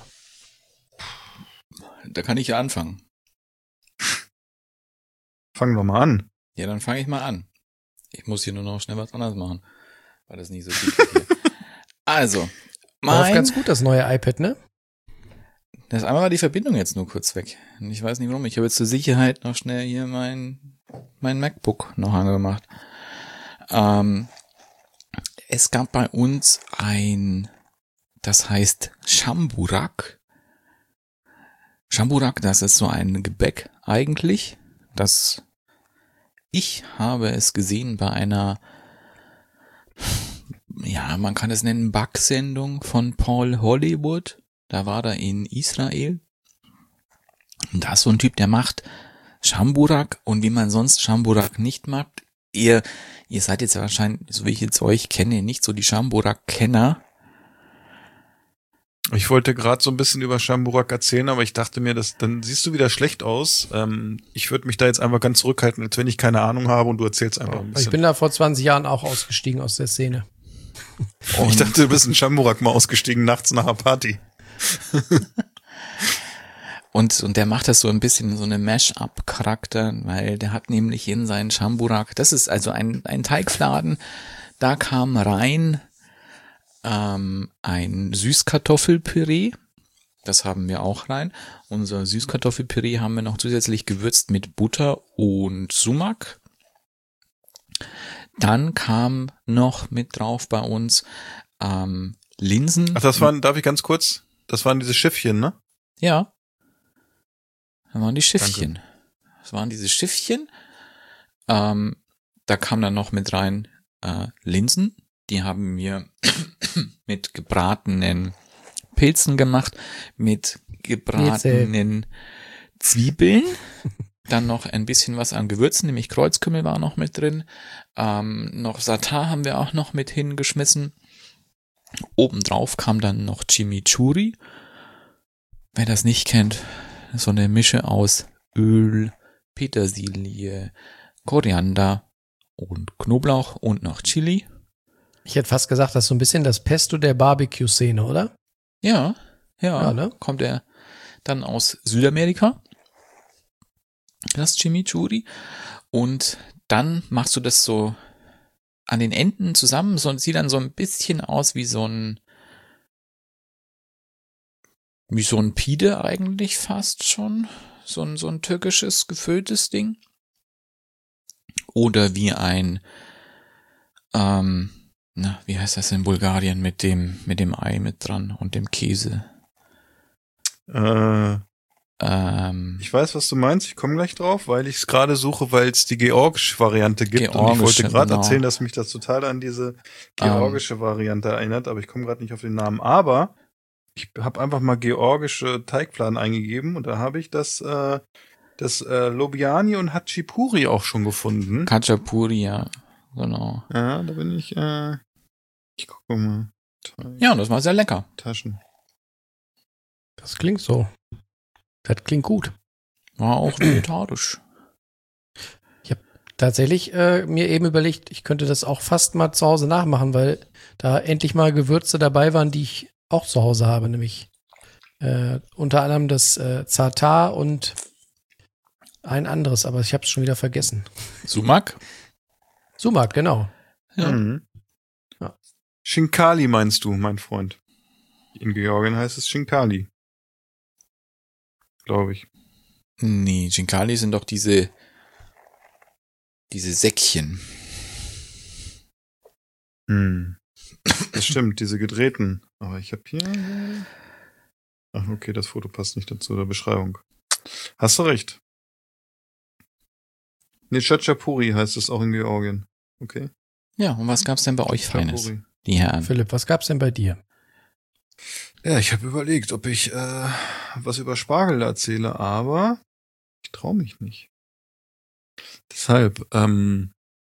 Da kann ich ja anfangen. Fangen wir mal an. Ja, dann fange ich mal an. Ich muss hier nur noch schnell was anderes machen, weil das nicht so gut ist hier. Also, Läuft mein, ganz gut, das neue iPad, ne? das einmal war die Verbindung jetzt nur kurz weg. Und ich weiß nicht warum. Ich habe jetzt zur Sicherheit noch schnell hier mein, mein MacBook noch angemacht. Ähm, es gab bei uns ein, das heißt Chamburak. Chamburak, das ist so ein Gebäck eigentlich. Das ich habe es gesehen bei einer, ja, man kann es nennen, Backsendung von Paul Hollywood. Da war er in Israel. Und da ist so ein Typ, der macht Schamburak, und wie man sonst Schamburak nicht macht. Ihr, ihr seid jetzt wahrscheinlich, so wie ich jetzt euch kenne, nicht so die Schamburak-Kenner. Ich wollte gerade so ein bisschen über Schamburak erzählen, aber ich dachte mir, dass dann siehst du wieder schlecht aus. Ähm, ich würde mich da jetzt einfach ganz zurückhalten, als wenn ich keine Ahnung habe, und du erzählst einfach ein bisschen. Ich bin da vor zwanzig Jahren auch ausgestiegen aus der Szene. Oh, ich dachte, du bist in Schamburak mal ausgestiegen nachts nach einer Party. Und, und der macht das so ein bisschen so eine Mash-up-Charakter, weil der hat nämlich in seinen Schamburak, das ist also ein, ein Teigfladen, da kam rein ähm, ein Süßkartoffelpüree, das haben wir auch rein. Unser Süßkartoffelpüree haben wir noch zusätzlich gewürzt mit Butter und Sumak. Dann kam noch mit drauf bei uns ähm, Linsen. Ach, das waren, darf ich ganz kurz, das waren diese Schiffchen, ne? Ja. Das waren die Schiffchen. Danke. Das waren diese Schiffchen. Ähm, da kam dann noch mit rein äh, Linsen. Die haben wir mit gebratenen Pilzen gemacht, mit gebratenen Zwiebeln. Dann noch ein bisschen was an Gewürzen, nämlich Kreuzkümmel war noch mit drin. Ähm, noch Satar haben wir auch noch mit hingeschmissen. Obendrauf kam dann noch Chimichurri. Wer das nicht kennt, so eine Mische aus Öl, Petersilie, Koriander und Knoblauch und noch Chili. Ich hätte fast gesagt, das ist so ein bisschen das Pesto der Barbecue-Szene, oder? Ja, ja, Ja, ne? Kommt er dann aus Südamerika, das Chimichurri. Und dann machst du das so an den Enden zusammen, so sieht dann so ein bisschen aus wie so ein wie so ein Pide eigentlich fast schon, so ein so ein türkisches gefülltes Ding, oder wie ein ähm, na, wie heißt das in Bulgarien mit dem mit dem Ei mit dran und dem Käse? Äh, Ähm, ich weiß, was du meinst. Ich komme gleich drauf, weil ich es gerade suche, weil es die georgische Variante gibt. Und ich wollte Georgische, gerade genau. erzählen, dass mich das total an diese georgische Variante erinnert, aber ich komme gerade nicht auf den Namen. Aber ich habe einfach mal georgische Teigfladen eingegeben, und da habe ich das, äh, das äh, Lobiani und Hachipuri auch schon gefunden. Khachapuri, ja, genau. Ja, da bin ich, äh, ich gucke mal. Teig, Ja, und das war sehr lecker. Taschen. Das klingt so. Das klingt gut. War auch vegetarisch. Tatsächlich äh, mir eben überlegt, ich könnte das auch fast mal zu Hause nachmachen, weil da endlich mal Gewürze dabei waren, die ich auch zu Hause habe, nämlich äh, unter anderem das äh, Zatar und ein anderes, aber ich habe es schon wieder vergessen. Sumak? Sumak, genau. Ja. Mhm. Ja. Shinkali meinst du, mein Freund? In Georgien heißt es Shinkali. Glaube ich. Nee, Chinkali sind doch diese diese Säckchen. Hm. Das stimmt, diese gedrehten. Aber ich habe hier... Ach, okay, das Foto passt nicht dazu, der Beschreibung. Hast du recht. Nee, Chachapuri heißt es auch in Georgien. Okay. Ja, und was gab's denn bei euch Feines, Chachapuri. die Herren? Philipp, was gab's denn bei dir? Ja, ich habe überlegt, ob ich äh, was über Spargel erzähle, aber ich traue mich nicht. Deshalb, ähm,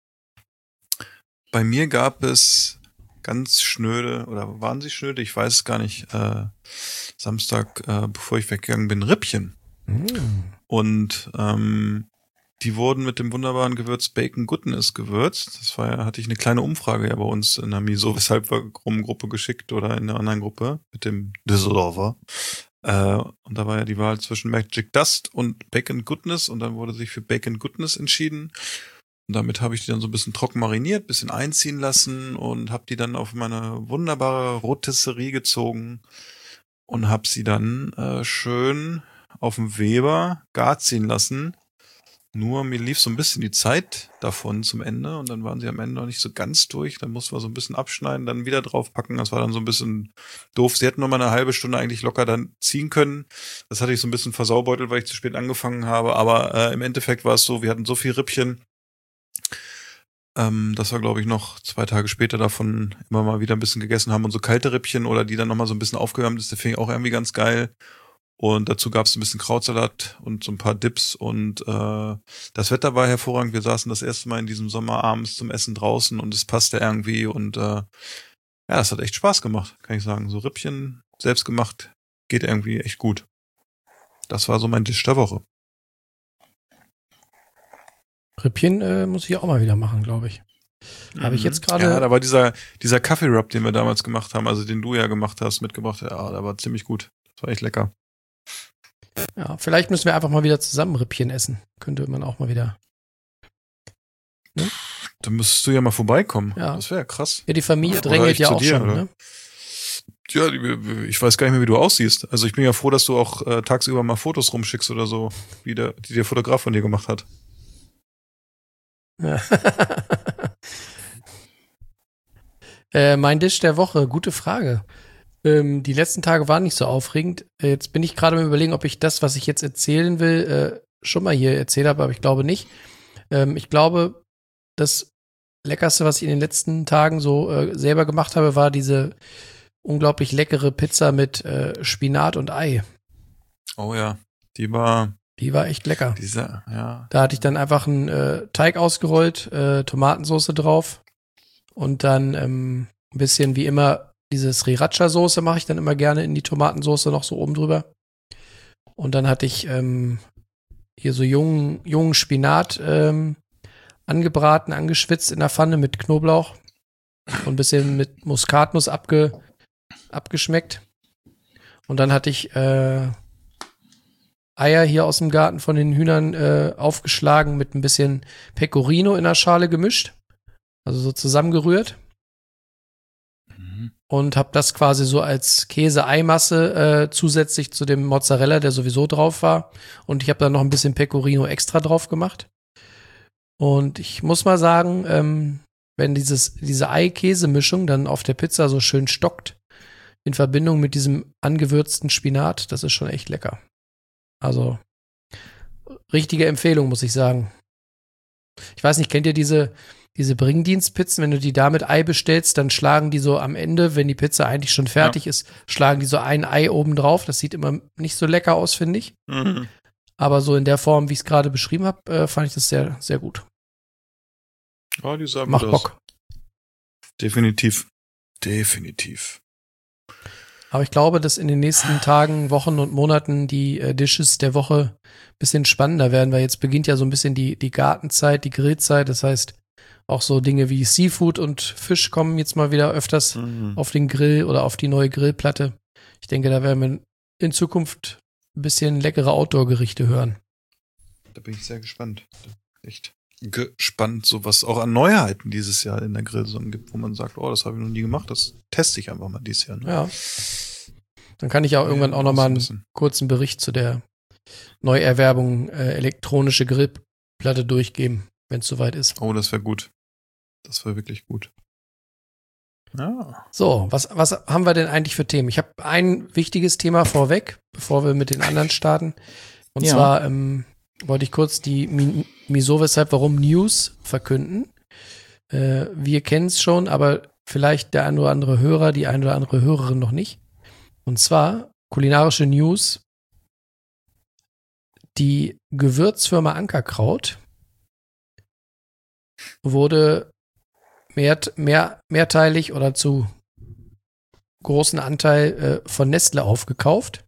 bei mir gab es ganz schnöde, oder waren sie schnöde, ich weiß es gar nicht, äh, Samstag, äh, bevor ich weggegangen bin, Rippchen. Mm. Und ähm, die wurden mit dem wunderbaren Gewürz Bacon Goodness gewürzt. Das war ja, hatte ich eine kleine Umfrage ja bei uns in der Miso, weshalb wir Gruppe geschickt oder in einer anderen Gruppe mit dem Düsseldorfer. Äh, und da war ja die Wahl zwischen Magic Dust und Bacon Goodness, und dann wurde sich für Bacon Goodness entschieden. Und damit habe ich die dann so ein bisschen trocken mariniert, bisschen einziehen lassen und habe die dann auf meine wunderbare Rotisserie gezogen und habe sie dann äh, schön auf dem Weber gar ziehen lassen. Nur mir lief so ein bisschen die Zeit davon zum Ende, und dann waren sie am Ende noch nicht so ganz durch. Dann mussten wir so ein bisschen abschneiden, dann wieder draufpacken. Das war dann so ein bisschen doof. Sie hätten noch mal eine halbe Stunde eigentlich locker dann ziehen können. Das hatte ich so ein bisschen versaubeutelt, weil ich zu spät angefangen habe. Aber äh, im Endeffekt war es so, wir hatten so viel Rippchen, Ähm, das war, glaube ich, noch zwei Tage später davon immer mal wieder ein bisschen gegessen haben und so kalte Rippchen oder die dann nochmal so ein bisschen aufgewärmt ist. Der finde ich auch irgendwie ganz geil. Und dazu gab es ein bisschen Krautsalat und so ein paar Dips und äh, das Wetter war hervorragend. Wir saßen das erste Mal in diesem Sommer abends zum Essen draußen und es passte irgendwie und äh, ja, das hat echt Spaß gemacht, kann ich sagen. So Rippchen, selbst gemacht, geht irgendwie echt gut. Das war so mein Tisch der Woche. Rippchen äh, muss ich auch mal wieder machen, glaube ich. Habe ich jetzt gerade... Ja, da war dieser, dieser Kaffee-Rub, den wir damals gemacht haben, also den du ja gemacht hast, mitgebracht, ja, der war ziemlich gut. Das war echt lecker. Ja, vielleicht müssen wir einfach mal wieder zusammen Rippchen essen. Könnte man auch mal wieder. Ne? Da müsstest du ja mal vorbeikommen. Ja. Das wäre krass. Ja, die Familie Oder drängelt ich ja zu auch dir, schon, oder? ne? Ja, die- ich weiß gar nicht mehr, wie du aussiehst. Also ich bin ja froh, dass du auch äh, tagsüber mal Fotos rumschickst oder so, wie der, die der Fotograf von dir gemacht hat. Ja. äh, mein Dish der Woche, gute Frage. Ähm, die letzten Tage waren nicht so aufregend. Äh, jetzt bin ich gerade mal überlegen, ob ich das, was ich jetzt erzählen will, äh, schon mal hier erzählt habe, aber ich glaube nicht. Ähm, ich glaube, das Leckerste, was ich in den letzten Tagen so äh, selber gemacht habe, war diese unglaublich leckere Pizza mit äh, Spinat und Ei. Oh ja, die war, Die war echt lecker. dieser, ja. Da hatte ich dann einfach einen äh, Teig ausgerollt, äh, Tomatensauce drauf und dann ähm, ein bisschen wie immer diese Sriracha-Soße mache ich dann immer gerne in die Tomatensauce noch so oben drüber. Und dann hatte ich ähm, hier so jungen, jungen Spinat ähm, angebraten, angeschwitzt in der Pfanne mit Knoblauch und ein bisschen mit Muskatnuss abge, abgeschmeckt. Und dann hatte ich äh, Eier hier aus dem Garten von den Hühnern äh, aufgeschlagen mit ein bisschen Pecorino in der Schale gemischt. Also so zusammengerührt. Und habe das quasi so als Käse-Eimasse äh, zusätzlich zu dem Mozzarella, der sowieso drauf war. Und ich habe dann noch ein bisschen Pecorino extra drauf gemacht. Und ich muss mal sagen, ähm, wenn dieses, diese Ei-Käse-Mischung dann auf der Pizza so schön stockt, in Verbindung mit diesem angewürzten Spinat, das ist schon echt lecker. Also, richtige Empfehlung, muss ich sagen. Ich weiß nicht, kennt ihr diese, diese Bringdienstpizzen? Wenn du die da mit Ei bestellst, dann schlagen die so am Ende, wenn die Pizza eigentlich schon fertig ja. ist, schlagen die so ein Ei oben drauf. Das sieht immer nicht so lecker aus, finde ich. Mhm. Aber so in der Form, wie ich es gerade beschrieben habe, äh, fand ich das sehr, sehr gut. Ja, die sah gut Macht aus. Bock. Definitiv. Definitiv. Aber ich glaube, dass in den nächsten Tagen, Wochen und Monaten die äh, Dishes der Woche ein bisschen spannender werden, weil jetzt beginnt ja so ein bisschen die, die Gartenzeit, die Grillzeit. Das heißt, auch so Dinge wie Seafood und Fisch kommen jetzt mal wieder öfters Mhm. auf den Grill oder auf die neue Grillplatte. Ich denke, da werden wir in Zukunft ein bisschen leckere Outdoor-Gerichte hören. Da bin ich sehr gespannt. Echt gespannt, so was auch an Neuheiten dieses Jahr in der Grillsaison gibt, wo man sagt, oh, das habe ich noch nie gemacht, das teste ich einfach mal dieses Jahr. Ne? Ja. Dann kann ich auch irgendwann auch Ja, noch mal so ein einen bisschen. kurzen Bericht zu der Neuerwerbung äh, elektronische Grillplatte durchgeben, wenn es soweit ist. Oh, das wäre gut. Das wäre wirklich gut. Ja. So, was, was haben wir denn eigentlich für Themen? Ich habe ein wichtiges Thema vorweg, bevor wir mit den anderen starten. Und Ja. zwar ähm, wollte ich kurz die Mi- Wieso, Weshalb, Warum News verkünden. Äh, wir kennen es schon, aber vielleicht der ein oder andere Hörer, die ein oder andere Hörerin noch nicht. Und zwar kulinarische News. Die Gewürzfirma Ankerkraut wurde mehr, mehr, mehrteilig oder zu großen Anteil äh, von Nestle aufgekauft.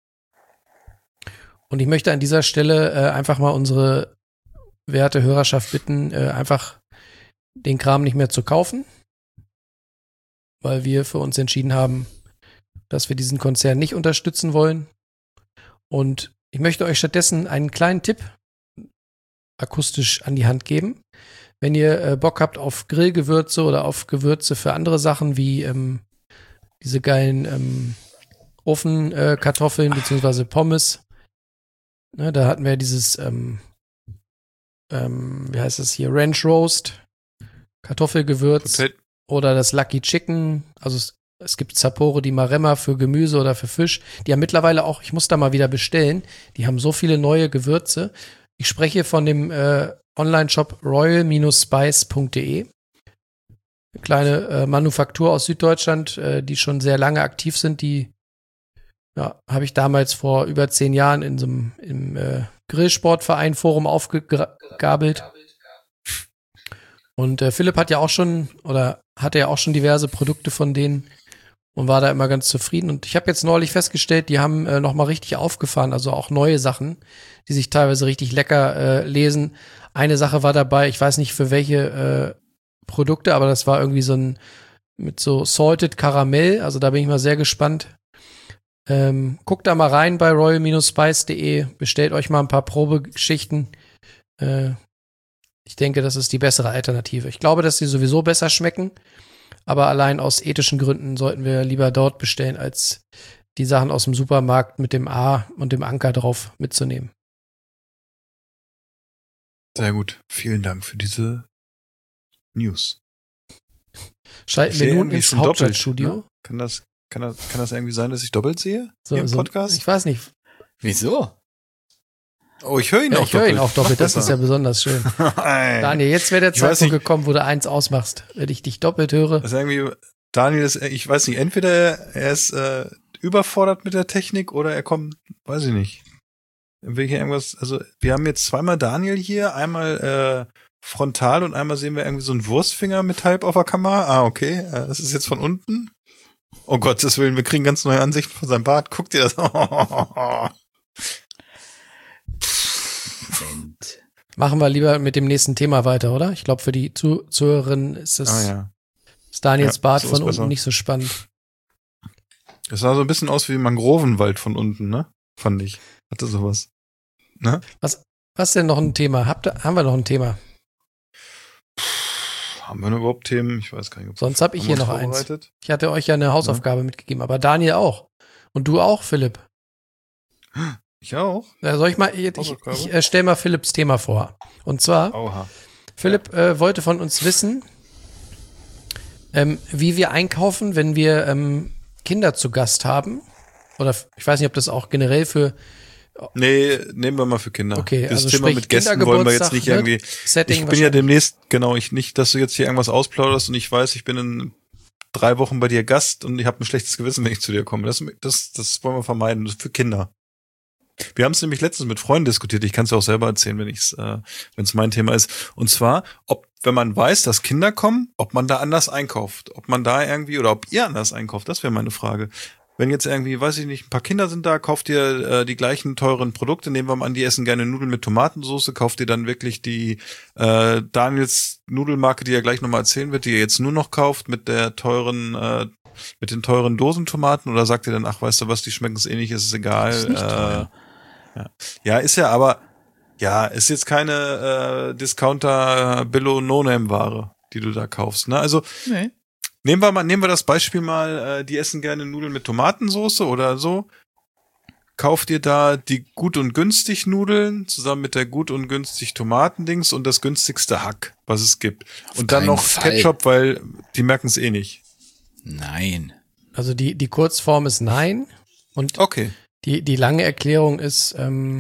Und ich möchte an dieser Stelle äh, einfach mal unsere werte Hörerschaft bitten, äh, einfach den Kram nicht mehr zu kaufen, weil wir für uns entschieden haben, dass wir diesen Konzern nicht unterstützen wollen. Und ich möchte euch stattdessen einen kleinen Tipp akustisch an die Hand geben. Wenn ihr äh, Bock habt auf Grillgewürze oder auf Gewürze für andere Sachen wie ähm, diese geilen ähm, Ofenkartoffeln äh, beziehungsweise Pommes, ne, da hatten wir dieses, ähm, ähm, wie heißt das hier, Ranch Roast, Kartoffelgewürz Potat- oder das Lucky Chicken. Also es, es gibt Sapore di Maremma für Gemüse oder für Fisch. Die haben mittlerweile auch, ich muss da mal wieder bestellen, die haben so viele neue Gewürze. Ich spreche von dem äh, Online-Shop royal Bindestrich spice Punkt de. Eine kleine äh, Manufaktur aus Süddeutschland, äh, die schon sehr lange aktiv sind. Die ja, habe ich damals vor über zehn Jahren in so einem im äh, Grillsportverein Forum aufgegabelt. Und äh, Philipp hat ja auch schon oder hatte ja auch schon diverse Produkte von denen und war da immer ganz zufrieden. Und ich habe jetzt neulich festgestellt, die haben äh, nochmal richtig aufgefahren, also auch neue Sachen, die sich teilweise richtig lecker äh, lesen. Eine Sache war dabei, ich weiß nicht für welche äh, Produkte, aber das war irgendwie so ein mit so Salted Karamell, also da bin ich mal sehr gespannt. Ähm, guckt da mal rein bei royal Bindestrich spice Punkt de, bestellt euch mal ein paar Probegeschichten. Äh, ich denke, das ist die bessere Alternative. Ich glaube, dass sie sowieso besser schmecken, aber allein aus ethischen Gründen sollten wir lieber dort bestellen, als die Sachen aus dem Supermarkt mit dem A und dem Anker drauf mitzunehmen. Sehr gut. Vielen Dank für diese News. Schalten wir nun ins Hauptstadtstudio. Ne? Kann das, kann das, kann das irgendwie sein, dass ich doppelt sehe so, hier im so, Podcast? Ich weiß nicht. Wieso? Oh, ich höre ihn ja, auch ich höre doppelt. ihn auch doppelt. Das ist ja besonders schön. Daniel, jetzt wäre der Zeitpunkt gekommen, wo du eins ausmachst. Wenn ich dich doppelt höre. Das ist irgendwie, Daniel ist, ich weiß nicht, entweder er ist äh, überfordert mit der Technik oder er kommt, weiß ich nicht. Will hier irgendwas, also wir haben jetzt zweimal Daniel hier, einmal äh, frontal und einmal sehen wir irgendwie so einen Wurstfinger mit halb auf der Kamera. Ah, okay, äh, das ist jetzt von unten. Oh Gottes Willen, wir kriegen ganz neue Ansichten von seinem Bart. Guck dir das an. Machen wir lieber mit dem nächsten Thema weiter, oder? Ich glaube, für die Zu- Zuhörerinnen ist das ah, ja. ist Daniels ja, Bart so von unten besser. nicht so spannend. Das sah so ein bisschen aus wie Mangrovenwald von unten, ne? Fand ich. Hatte sowas. Ne? Was, was denn noch ein Thema? Habt, ihr- haben wir noch ein Thema? Haben wir noch überhaupt Themen? Ich weiß gar nicht. Ob Sonst habe ich haben hier wir uns noch eins. vorbereitet? Ich hatte euch ja eine Hausaufgabe mitgegeben, aber Daniel auch. Und du auch, Philipp. Ich auch. Ja, soll ich mal, ich, ich, Hausaufgabe? ich äh, stell mal Philipps Thema vor. Und zwar, Oha. Philipp äh, wollte von uns wissen, ähm, wie wir einkaufen, wenn wir ähm, Kinder zu Gast haben. Oder f- ich weiß nicht, ob das auch generell für Nee, nehmen wir mal für Kinder. Okay, das also Thema sprich mit Gästen wollen wir jetzt Kindergeburtstag, nicht ne? irgendwie. Setting Ich bin ja wahrscheinlich. demnächst, genau, ich nicht, dass du jetzt hier irgendwas ausplauderst und ich weiß, ich bin in drei Wochen bei dir Gast und ich habe ein schlechtes Gewissen, wenn ich zu dir komme. Das, das, das wollen wir vermeiden. Das ist für Kinder. Wir haben es nämlich letztens mit Freunden diskutiert. Ich kann es auch selber erzählen, wenn ich äh, wenn es mein Thema ist. Und zwar, ob, wenn man weiß, dass Kinder kommen, ob man da anders einkauft. Ob man da irgendwie, oder ob ihr anders einkauft, das wäre meine Frage. Wenn jetzt irgendwie, weiß ich nicht, ein paar Kinder sind da, kauft ihr äh, die gleichen teuren Produkte, nehmen wir mal an, die essen gerne Nudeln mit Tomatensauce, kauft ihr dann wirklich die äh, Daniels Nudelmarke, die er gleich nochmal erzählen wird, die ihr jetzt nur noch kauft, mit der teuren, äh, mit den teuren Dosentomaten, oder sagt ihr dann, ach, weißt du was, die schmecken es eh nicht, ist es egal. Das ist nicht äh, teuer. ja. ja, ist ja, aber ja, ist jetzt keine äh, Discounter Billo No-Name-Ware, die du da kaufst, ne? Also Nee. Nehmen wir mal, nehmen wir das Beispiel mal, äh, die essen gerne Nudeln mit Tomatensauce oder so. Kauft ihr da die gut und günstig Nudeln zusammen mit der gut und günstig Tomatendings und das günstigste Hack, was es gibt. Auf Und dann keinen noch Fall. Ketchup, weil die merken es eh nicht. Nein. Also die, die Kurzform ist nein. Und Okay. die, die lange Erklärung ist, ähm,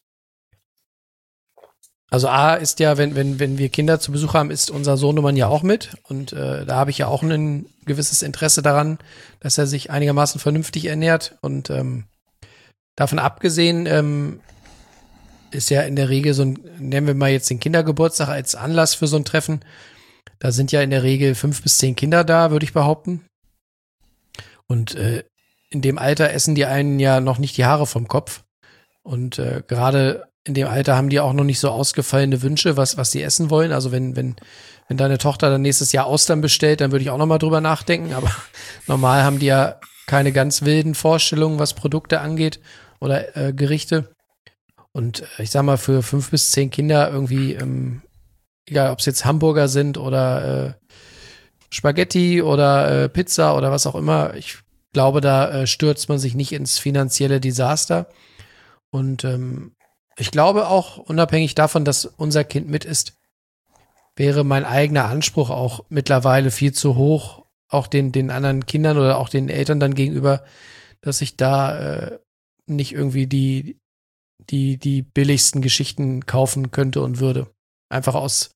also A ist ja, wenn, wenn, wenn wir Kinder zu Besuch haben, ist unser Sohnemann ja auch mit. Und äh, da habe ich ja auch ein gewisses Interesse daran, dass er sich einigermaßen vernünftig ernährt. Und ähm, davon abgesehen ähm, ist ja in der Regel so ein, nennen wir mal jetzt den Kindergeburtstag als Anlass für so ein Treffen. Da sind ja in der Regel fünf bis zehn Kinder da, würde ich behaupten. Und äh, in dem Alter essen die einen ja noch nicht die Haare vom Kopf. Und äh, gerade in dem Alter haben die auch noch nicht so ausgefallene Wünsche, was, was sie essen wollen. Also wenn, wenn, wenn deine Tochter dann nächstes Jahr Austern bestellt, dann würde ich auch noch mal drüber nachdenken. Aber normal haben die ja keine ganz wilden Vorstellungen, was Produkte angeht oder äh, Gerichte. Und äh, ich sag mal, für fünf bis zehn Kinder irgendwie, ähm, egal ob es jetzt Hamburger sind oder äh, Spaghetti oder äh, Pizza oder was auch immer, ich glaube, da äh, stürzt man sich nicht ins finanzielle Desaster. Und ähm, ich glaube auch, unabhängig davon, dass unser Kind mit ist, wäre mein eigener Anspruch auch mittlerweile viel zu hoch, auch den, den anderen Kindern oder auch den Eltern dann gegenüber, dass ich da äh, nicht irgendwie die, die, die billigsten Geschichten kaufen könnte und würde. Einfach aus,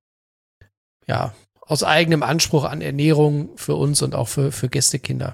ja, aus eigenem Anspruch an Ernährung für uns und auch für, für Gästekinder.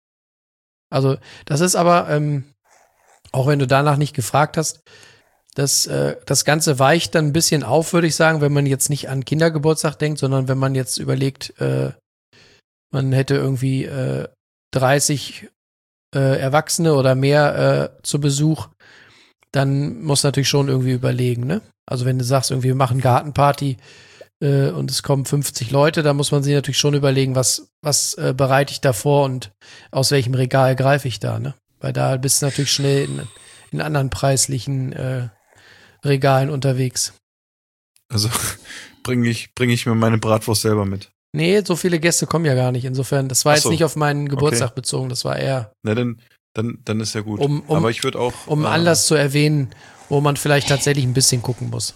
Also, das ist aber, ähm, auch wenn du danach nicht gefragt hast, das, äh, das Ganze weicht dann ein bisschen auf, würde ich sagen, wenn man jetzt nicht an Kindergeburtstag denkt, sondern wenn man jetzt überlegt, äh, man hätte irgendwie äh, dreißig äh, Erwachsene oder mehr äh, zu Besuch, dann muss natürlich schon irgendwie überlegen, ne? Also wenn du sagst, irgendwie wir machen Gartenparty äh, und es kommen fünfzig Leute, dann muss man sich natürlich schon überlegen, was, was äh, bereite ich da vor und aus welchem Regal greife ich da, ne? Weil da bist du natürlich schnell in, in anderen preislichen äh, Regalen unterwegs. Also bringe ich, bring ich mir meine Bratwurst selber mit. Nee, so viele Gäste kommen ja gar nicht. Insofern, das war Ach jetzt so. nicht auf meinen Geburtstag Okay. bezogen, das war eher, Na, dann, dann, dann ist ja gut. um, um, Aber ich würde auch. um äh, Anlass zu erwähnen, wo man vielleicht tatsächlich ein bisschen gucken muss.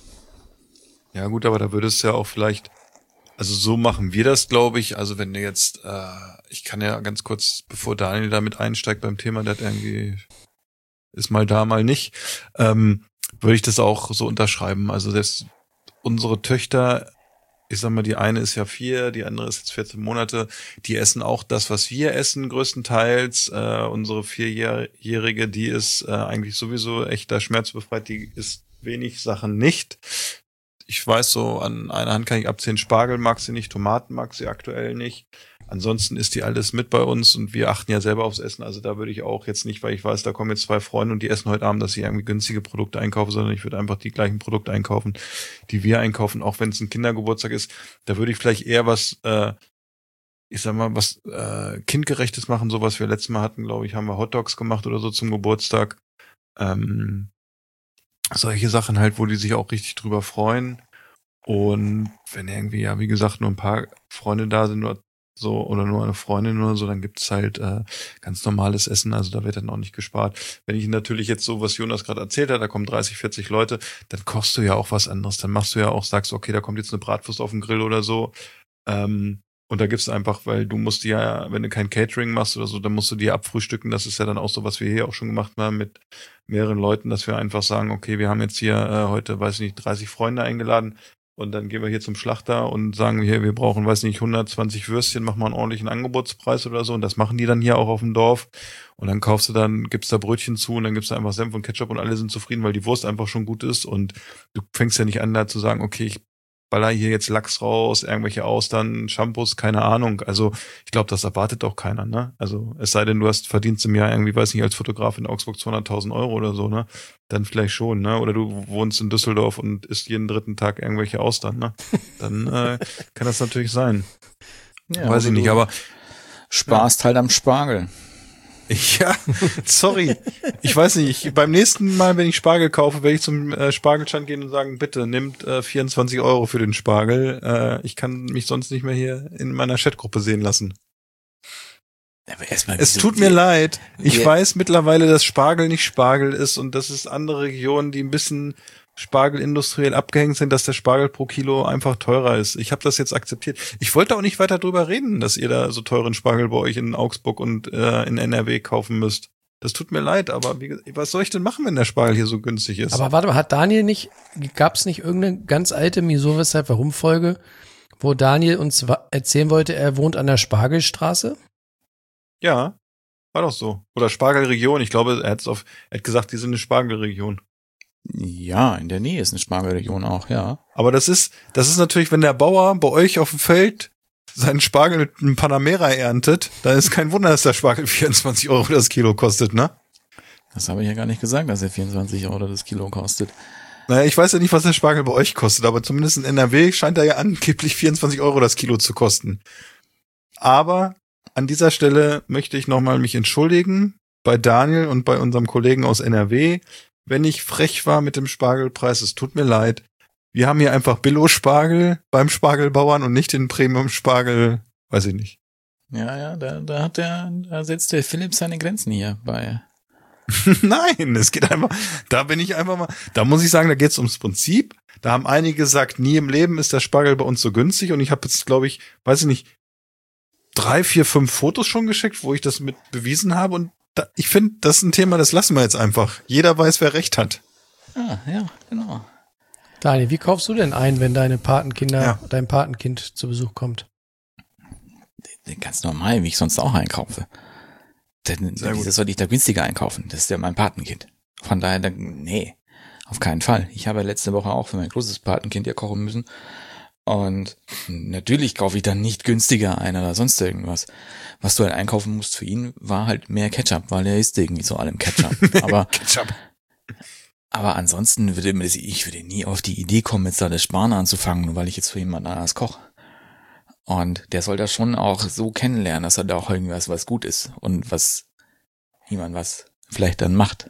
Ja gut, aber da würde es ja auch vielleicht, also so machen wir das, glaube ich. Also wenn du jetzt, äh, ich kann ja ganz kurz, bevor Daniel damit einsteigt beim Thema, der hat irgendwie, ist mal da, mal nicht, ähm, würde ich das auch so unterschreiben. Also das, unsere Töchter, ich sag mal, die eine ist ja vier, die andere ist jetzt vierzehn Monate, die essen auch das, was wir essen, größtenteils. Äh, unsere Vierjährige, die ist äh, eigentlich sowieso echt da schmerzbefreit, die isst wenig Sachen nicht. Ich weiß so, an einer Hand kann ich abzählen, Spargel mag sie nicht, Tomaten mag sie aktuell nicht. Ansonsten ist die alles mit bei uns und wir achten ja selber aufs Essen. Also da würde ich auch jetzt nicht, weil ich weiß, da kommen jetzt zwei Freunde und die essen heute Abend, dass sie irgendwie günstige Produkte einkaufen, sondern ich würde einfach die gleichen Produkte einkaufen, die wir einkaufen, auch wenn es ein Kindergeburtstag ist. Da würde ich vielleicht eher was, äh, ich sag mal, was äh, kindgerechtes machen, so was wir letztes Mal hatten, glaube ich, haben wir Hotdogs gemacht oder so zum Geburtstag. Ähm, solche Sachen halt, wo die sich auch richtig drüber freuen. Und wenn irgendwie, ja, wie gesagt, nur ein paar Freunde da sind, nur so, oder nur eine Freundin oder so, dann gibt's halt äh, ganz normales Essen, also da wird dann auch nicht gespart. Wenn ich natürlich jetzt so, was Jonas gerade erzählt hat, da kommen dreißig, vierzig Leute, dann kochst du ja auch was anderes. Dann machst du ja auch, sagst, okay, da kommt jetzt eine Bratwurst auf den Grill oder so. Ähm, und da gibt's einfach, weil du musst ja, wenn du kein Catering machst oder so, dann musst du die abfrühstücken. Das ist ja dann auch so, was wir hier auch schon gemacht haben mit mehreren Leuten, dass wir einfach sagen, okay, wir haben jetzt hier äh, heute, weiß ich nicht, dreißig Freunde eingeladen. Und dann gehen wir hier zum Schlachter und sagen hier, wir brauchen, weiß nicht, hundertzwanzig Würstchen, mach mal einen ordentlichen Angebotspreis oder so. Und das machen die dann hier auch auf dem Dorf. Und dann kaufst du dann, gibst da Brötchen zu und dann gibst du einfach Senf und Ketchup und alle sind zufrieden, weil die Wurst einfach schon gut ist. Und du fängst ja nicht an, da zu sagen, okay, ich baller hier jetzt Lachs raus, irgendwelche Austern, Shampoos, keine Ahnung. Also ich glaube, das erwartet auch keiner, ne? Also es sei denn, du hast verdienst im Jahr irgendwie, weiß nicht, als Fotograf in Augsburg zweihunderttausend Euro oder so, ne? Dann vielleicht schon, ne? Oder du wohnst in Düsseldorf und isst jeden dritten Tag irgendwelche Austern, ne? Dann äh, kann das natürlich sein. Ja, weiß ich nicht, aber sparst halt am Spargel. ja, sorry. Ich weiß nicht, ich, beim nächsten Mal, wenn ich Spargel kaufe, werde ich zum äh, Spargelstand gehen und sagen, bitte, nimmt äh, vierundzwanzig Euro für den Spargel. Äh, ich kann mich sonst nicht mehr hier in meiner Chatgruppe sehen lassen. Aber erstmal, Es wieso- tut mir leid. Ich wir- weiß mittlerweile, dass Spargel nicht Spargel ist und dass es andere Regionen, die ein bisschen Spargel industriell abgehängt sind, dass der Spargel pro Kilo einfach teurer ist. Ich habe das jetzt akzeptiert. Ich wollte auch nicht weiter drüber reden, dass ihr da so teuren Spargel bei euch in Augsburg und äh, in N R W kaufen müsst. Das tut mir leid, aber wie, was soll ich denn machen, wenn der Spargel hier so günstig ist? Aber warte mal, hat Daniel nicht, gab's nicht irgendeine ganz alte Wieso, Weshalb, Warum-Folge, wo Daniel uns wa- erzählen wollte, er wohnt an der Spargelstraße? Ja, war doch so. Oder Spargelregion. Ich glaube, er, hat's auf, er hat gesagt, die sind eine Spargelregion. Ja, in der Nähe ist eine Spargelregion auch, ja. Aber das ist, das ist natürlich, wenn der Bauer bei euch auf dem Feld seinen Spargel mit einem Panamera erntet, dann ist kein Wunder, dass der Spargel vierundzwanzig Euro das Kilo kostet, ne? Das habe ich ja gar nicht gesagt, dass er vierundzwanzig Euro das Kilo kostet. Naja, ich weiß ja nicht, was der Spargel bei euch kostet, aber zumindest in N R W scheint er ja angeblich vierundzwanzig Euro das Kilo zu kosten. Aber an dieser Stelle möchte ich nochmal mich entschuldigen bei Daniel und bei unserem Kollegen aus N R W, wenn ich frech war mit dem Spargelpreis. Es tut mir leid. Wir haben hier einfach Billo-Spargel beim Spargelbauern und nicht den Premium-Spargel, weiß ich nicht. Ja, ja, da, da hat der, da setzt der Philipp seine Grenzen hier bei. Nein, es geht einfach, da bin ich einfach mal, da muss ich sagen, da geht es ums Prinzip. Da haben einige gesagt, nie im Leben ist der Spargel bei uns so günstig und ich habe jetzt, glaube ich, weiß ich nicht, drei, vier, fünf Fotos schon geschickt, wo ich das mit bewiesen habe und da, ich finde, das ist ein Thema, das lassen wir jetzt einfach. Jeder weiß, wer recht hat. Ah, ja, genau. Daniel, wie kaufst du denn ein, wenn deine Patenkinder, Ja. dein Patenkind zu Besuch kommt? Ganz normal, wie ich sonst auch einkaufe. Denn Sehr gut. wieso soll ich da günstiger einkaufen? Das ist ja mein Patenkind. Von daher, dann, nee, auf keinen Fall. Ich habe letzte Woche auch für mein großes Patenkind ja kochen müssen. Und natürlich kaufe ich dann nicht günstiger ein oder sonst irgendwas. Was du halt einkaufen musst für ihn, war halt mehr Ketchup, weil er isst irgendwie so allem Ketchup. Aber, Ketchup. aber ansonsten würde mir das, ich würde nie auf die Idee kommen, jetzt da das Sparen anzufangen, nur weil ich jetzt für jemand anders koche. Und der soll das schon auch so kennenlernen, dass er da auch irgendwas, was gut ist und was jemand was vielleicht dann macht.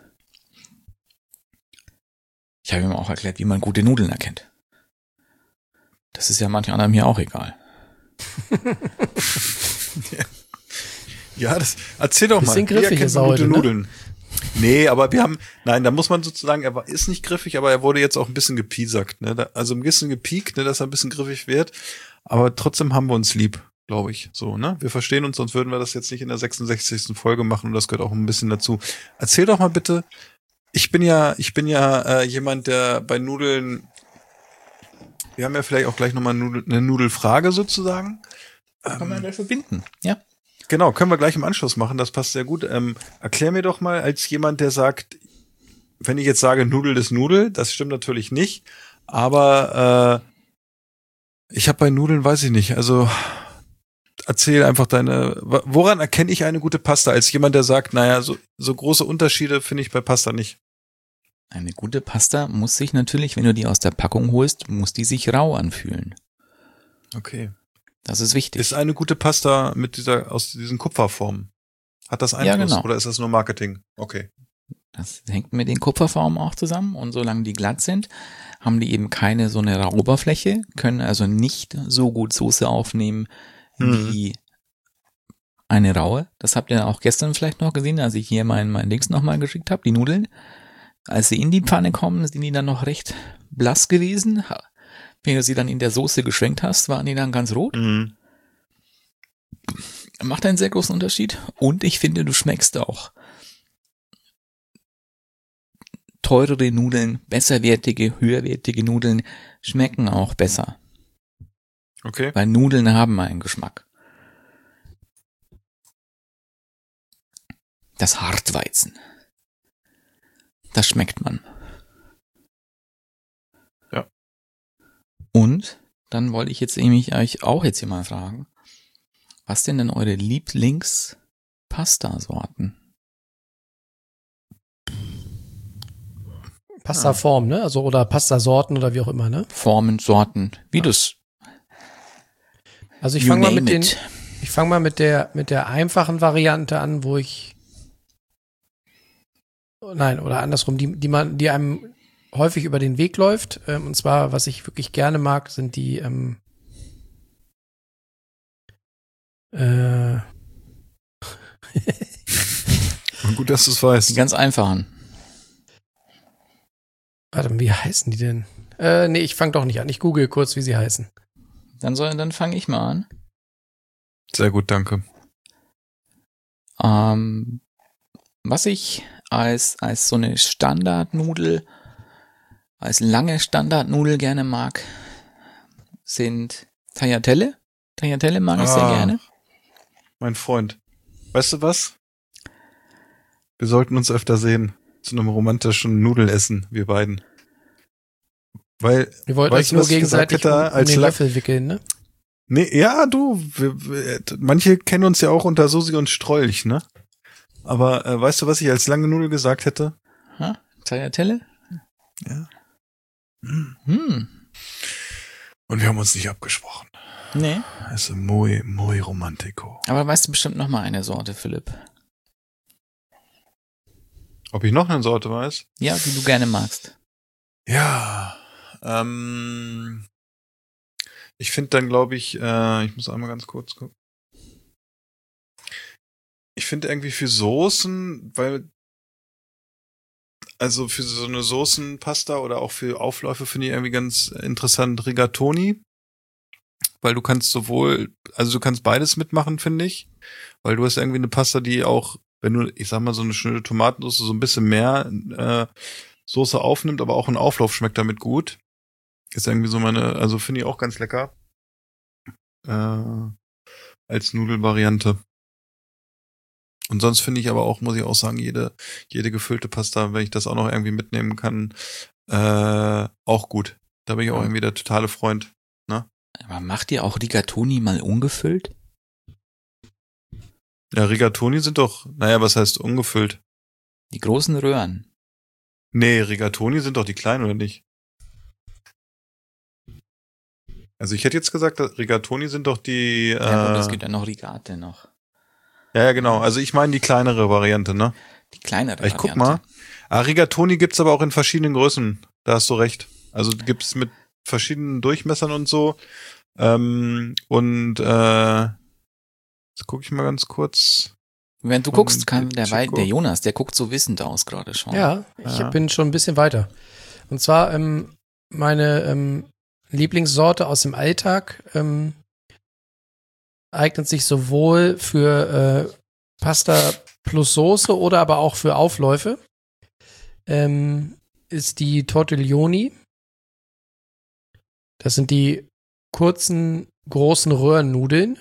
Ich habe ihm auch erklärt, wie man gute Nudeln erkennt. Das ist ja manch anderem hier auch egal. Ja, das erzähl doch mal. Bisschen Wie griffig erkennt ist man er gute heute, ne? Nudeln? Nee, aber wir haben, nein, da muss man sozusagen, er war, ist nicht griffig, aber er wurde jetzt auch ein bisschen gepiesackt, ne? Da, also ein bisschen gepiekt, ne, dass er ein bisschen griffig wird. Aber trotzdem haben wir uns lieb, glaube ich, so, ne? Wir verstehen uns, sonst würden wir das jetzt nicht in der sechsundsechzigsten Folge machen und das gehört auch ein bisschen dazu. Erzähl doch mal bitte, ich bin ja, ich bin ja äh, jemand, der bei Nudeln, wir haben ja vielleicht auch gleich nochmal Nudel, eine Nudelfrage sozusagen. Kann man da verbinden, ja. Genau, können wir gleich im Anschluss machen, das passt sehr gut. Ähm, erklär mir doch mal als jemand, der sagt, wenn ich jetzt sage, Nudel ist Nudel, das stimmt natürlich nicht, aber äh, ich habe bei Nudeln, weiß ich nicht, also erzähl einfach deine, woran erkenne ich eine gute Pasta als jemand, der sagt, naja, so, so große Unterschiede finde ich bei Pasta nicht. Eine gute Pasta muss sich natürlich, wenn du die aus der Packung holst, muss die sich rau anfühlen. Okay. Das ist wichtig. Ist eine gute Pasta mit dieser, aus diesen Kupferformen? Hat das Einfluss Ja, genau. oder ist das nur Marketing? Okay. Das hängt mit den Kupferformen auch zusammen und solange die glatt sind, haben die eben keine so eine raue Oberfläche, können also nicht so gut Soße aufnehmen wie eine raue. Das habt ihr auch gestern vielleicht noch gesehen, als ich hier mein, mein Dings nochmal geschickt habe, die Nudeln. Als sie in die Pfanne kommen, sind die dann noch recht blass gewesen. Wenn du sie dann in der Soße geschwenkt hast, waren die dann ganz rot. Mhm. Macht einen sehr großen Unterschied. Und ich finde, du schmeckst auch teurere Nudeln, besserwertige, höherwertige Nudeln schmecken auch besser. Okay. Weil Nudeln haben einen Geschmack. Das Hartweizen. Das schmeckt man. Ja. Und dann wollte ich jetzt nämlich euch auch jetzt hier mal fragen, was denn denn eure Lieblings-Pasta-Sorten? Pastaform, ne? Also, oder Pastasorten oder wie auch immer, ne? Formen, Sorten, wie Ja. das. Also ich You fange mal mit name den, it. ich fange mal mit der, mit der einfachen Variante an, wo ich, nein, oder andersrum, die, die man, die einem häufig über den Weg läuft. Ähm, und zwar, was ich wirklich gerne mag, sind die, ähm, äh, Gut, dass du es weißt. Die ganz einfachen. warte mal, wie heißen die denn? Äh, nee, ich fange doch nicht an. Ich google kurz, wie sie heißen. Dann soll, dann fange ich mal an. Sehr gut, danke. Ähm, was ich als, als so eine Standardnudel, als lange Standardnudel gerne mag, sind Tagliatelle. Tagliatelle mag ich sehr Ah. gerne. Mein Freund. Weißt du was? Wir sollten uns öfter sehen. Zu einem romantischen Nudelessen, wir beiden. Weil, Ihr wollt weißt euch du, nur was ich gesagt gegenseitig hätte, um, um als den Lack- Löffel wickeln, ne? nee, ja, du, wir, wir, manche kennen uns ja auch unter Susi und Strolch, ne? Aber äh, weißt du, was ich als lange Nudel gesagt hätte? Ha? Tagliatelle? Ja. Hm. Und wir haben uns nicht abgesprochen. Nee. Also muy, muy romantico. Aber weißt du bestimmt noch mal eine Sorte, Philipp? Ob ich noch eine Sorte weiß? Ja, die du gerne magst. Ja, ähm, ich finde dann, glaube ich, äh, ich muss einmal ganz kurz gucken. Ich finde irgendwie für Soßen, weil, also für so eine Soßenpasta oder auch für Aufläufe finde ich irgendwie ganz interessant Rigatoni, weil du kannst sowohl, also du kannst beides mitmachen, finde ich, weil du hast irgendwie eine Pasta, die auch, wenn du, ich sag mal, so eine schöne Tomatensauce so ein bisschen mehr, äh, Soße aufnimmt, aber auch ein Auflauf schmeckt damit gut. Ist irgendwie so meine, also finde ich auch ganz lecker. Äh, als Nudelvariante. Und sonst finde ich aber auch, muss ich auch sagen, jede, jede gefüllte Pasta, wenn ich das auch noch irgendwie mitnehmen kann, äh, auch gut. Da bin ich auch irgendwie der totale Freund. Ne? Aber macht ihr auch Rigatoni mal ungefüllt? Ja, Rigatoni sind doch, naja, was heißt ungefüllt? Die großen Röhren. Nee, Rigatoni sind doch die kleinen, oder nicht? Also ich hätte jetzt gesagt, Rigatoni sind doch die... Ja, und äh, es gibt ja noch Rigate noch. Ja, ja, genau. Also ich meine die kleinere Variante, ne? Die kleinere Ich guck Variante. mal. Ah, Rigatoni gibt's aber auch in verschiedenen Größen. Da hast du recht. Also gibt's mit verschiedenen Durchmessern und so. Ähm, und äh, jetzt gucke ich mal ganz kurz. Wenn du Von guckst, kann der, Chico. Wei- der Jonas, der guckt so wissend aus gerade schon. Ja, ich Ja. bin schon ein bisschen weiter. Und zwar ähm, meine ähm, Lieblingssorte aus dem Alltag ähm, eignet sich sowohl für äh, Pasta plus Soße oder aber auch für Aufläufe. Ähm, ist die Tortiglioni. Das sind die kurzen, großen Röhrennudeln.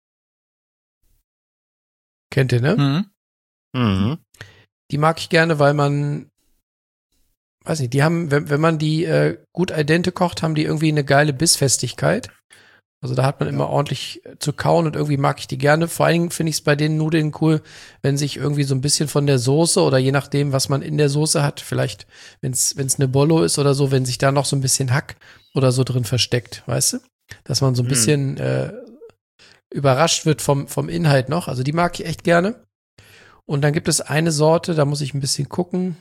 Kennt ihr, ne? Mhm. Mhm. Die mag ich gerne, weil man, weiß nicht, die haben, wenn, wenn man die äh, gut al dente kocht, haben die irgendwie eine geile Bissfestigkeit. Also da hat man immer ordentlich zu kauen und irgendwie mag ich die gerne. Vor allen Dingen finde ich es bei den Nudeln cool, wenn sich irgendwie so ein bisschen von der Soße oder je nachdem, was man in der Soße hat, vielleicht, wenn es wenn es eine Bollo ist oder so, wenn sich da noch so ein bisschen Hack oder so drin versteckt, weißt du? Dass man so ein Mhm. bisschen äh, überrascht wird vom, vom Inhalt noch. Also die mag ich echt gerne. Und dann gibt es eine Sorte, da muss ich ein bisschen gucken.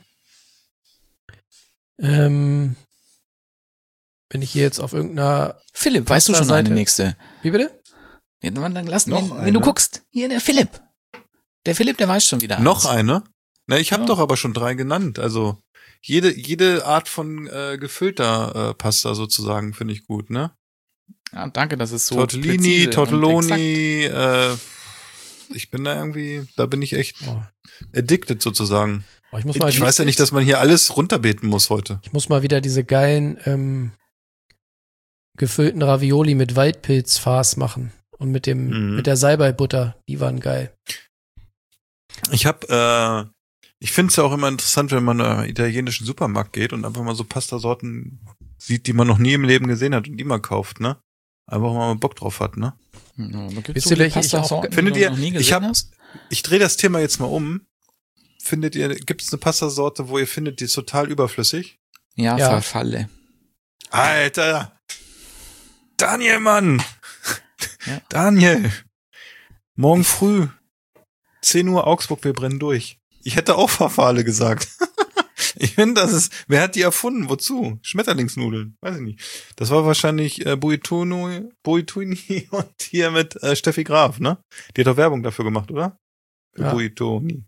Ähm, wenn ich hier jetzt auf irgendeiner, Philipp, weißt du schon Pasta-Seite. eine nächste? wie bitte? Ja, dann dann lass Noch wenn, eine? wenn du guckst. Hier, der Philipp. Der Philipp, der weiß schon wieder Noch eins. eine? Na, ich habe Ja. doch aber schon drei genannt. Also jede jede Art von äh, gefüllter äh, Pasta sozusagen finde ich gut, ne? Ja, danke, das ist so Tortellini, präzise und Tortelloni, äh, ich bin da irgendwie, da bin ich echt Oh. addicted sozusagen. Oh, ich muss mal, Ich weiß ja nicht, dass man hier alles runterbeten muss heute. ich muss mal wieder diese geilen ähm, gefüllten Ravioli mit Waldpilzfarce machen und mit dem Mhm. mit der Salbeibutter. Die waren geil. Ich habe, äh, ich finde es ja auch immer interessant, wenn man in einen italienischen Supermarkt geht und einfach mal so Pastasorten sieht, die man noch nie im Leben gesehen hat und die mal kauft, ne? Einfach mal Bock drauf hat, ne? Ja, aber gibt's Wisst so ihr, welche ich Pasta-Sorten, auch- die Findet du ihr- noch nie ich gesehen hab- hast? Ich drehe das Thema jetzt mal um. Findet ihr, gibt es eine Pastasorte, wo ihr findet, die ist total überflüssig? Ja, Ja. Farfalle. Alter! Daniel, Mann! Ja. Daniel! Morgen früh, zehn Uhr Augsburg, wir brennen durch. Ich hätte auch Farfalle gesagt. Ich finde, das ist, wer hat die erfunden? Wozu? Schmetterlingsnudeln? Weiß ich nicht. Das war wahrscheinlich äh, Buituni, Buituni und hier mit äh, Steffi Graf, ne? Die hat doch Werbung dafür gemacht, oder? Für Ja. Buitoni.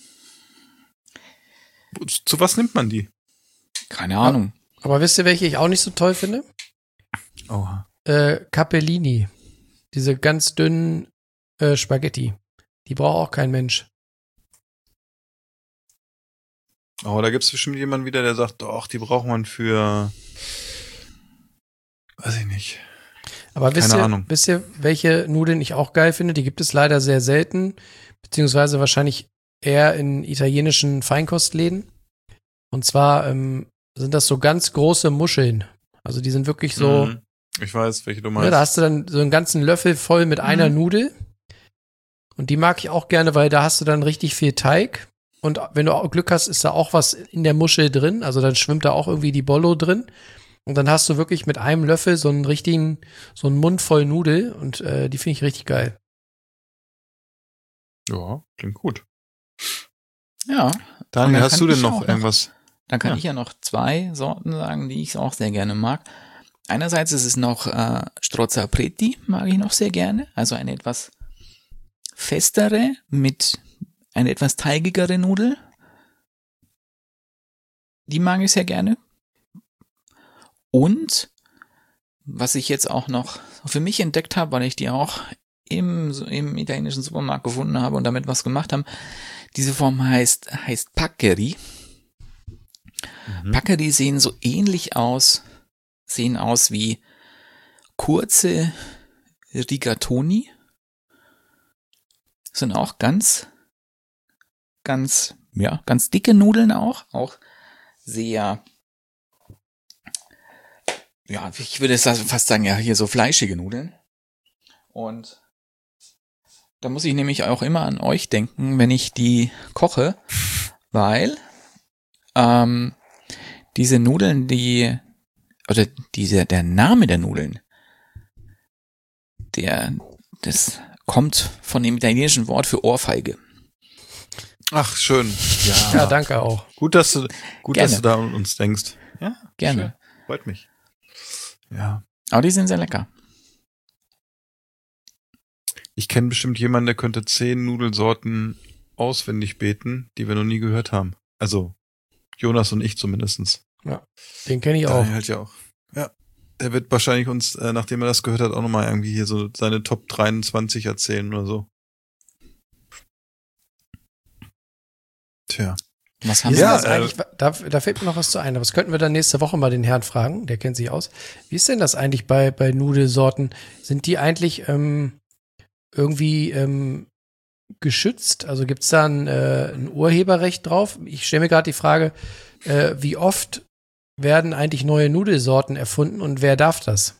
Zu was nimmt man die? Keine Ahnung. Aber wisst ihr, welche ich auch nicht so toll finde? Oha. Äh, Capellini. Diese ganz dünnen äh, Spaghetti. Die braucht auch kein Mensch. Oh, da gibt's bestimmt jemanden wieder, der sagt, doch, die braucht man für, weiß ich nicht. Aber wisst Keine ihr, Ahnung. wisst ihr, welche Nudeln ich auch geil finde? Die gibt es leider sehr selten, beziehungsweise wahrscheinlich eher in italienischen Feinkostläden. Und zwar ähm, sind das so ganz große Muscheln. Also die sind wirklich so, Mhm. Ich weiß, welche du ja, meinst. da hast du dann so einen ganzen Löffel voll mit einer Mhm. Nudel. Und die mag ich auch gerne, weil da hast du dann richtig viel Teig. Und wenn du auch Glück hast, ist da auch was in der Muschel drin. Also dann schwimmt da auch irgendwie die Bollo drin. Und dann hast du wirklich mit einem Löffel so einen richtigen, so einen Mund voll Nudel. Und äh, die finde ich richtig geil. Ja, klingt gut. Ja. Daniel, dann hast kann du denn ich noch auch noch- irgendwas? Dann kann Ja. ich ja noch zwei Sorten sagen, die ich auch sehr gerne mag. Einerseits ist es noch äh, Strozzapreti, mag ich noch sehr gerne. Also eine etwas festere mit eine etwas teigigere Nudel. Die mag ich sehr gerne. Und was ich jetzt auch noch für mich entdeckt habe, weil ich die auch im, im italienischen Supermarkt gefunden habe und damit was gemacht habe, diese Form heißt, heißt Paccheri. Mhm. Packery sehen so ähnlich aus, sehen aus wie kurze Rigatoni. Sind auch ganz, ganz, ja, ganz dicke Nudeln auch, auch sehr, ja, ich würde es fast sagen, ja, hier so fleischige Nudeln. Und da muss ich nämlich auch immer an euch denken, wenn ich die koche, weil ähm, diese Nudeln, die, oder diese, der Name der Nudeln, der, das kommt von dem italienischen Wort für Ohrfeige. Ach, schön. Ja, Ja, danke auch. Gut, dass du, gut, Gerne. dass du da an uns denkst. Ja, Gerne. schön. Freut mich. Ja. Aber die sind sehr lecker. Ich kenne bestimmt jemanden, der könnte zehn Nudelsorten auswendig beten, die wir noch nie gehört haben. Also, Jonas und ich zumindestens. Den kenne ich auch. Daniel halt ja auch. Ja. Der wird wahrscheinlich uns, äh, nachdem er das gehört hat, auch nochmal irgendwie hier so seine Top dreiundzwanzig erzählen oder so. Tja. Was Wie haben ist wir? denn Ja, das äh, eigentlich, da, da fällt mir noch was zu ein, aber das könnten wir dann nächste Woche mal den Herrn fragen, der kennt sich aus. Wie ist denn das eigentlich bei, bei Nudelsorten? Sind die eigentlich ähm, irgendwie ähm, geschützt? Also gibt es da ein, äh, ein Urheberrecht drauf? Ich stelle mir gerade die Frage, äh, wie oft werden eigentlich neue Nudelsorten erfunden und wer darf das?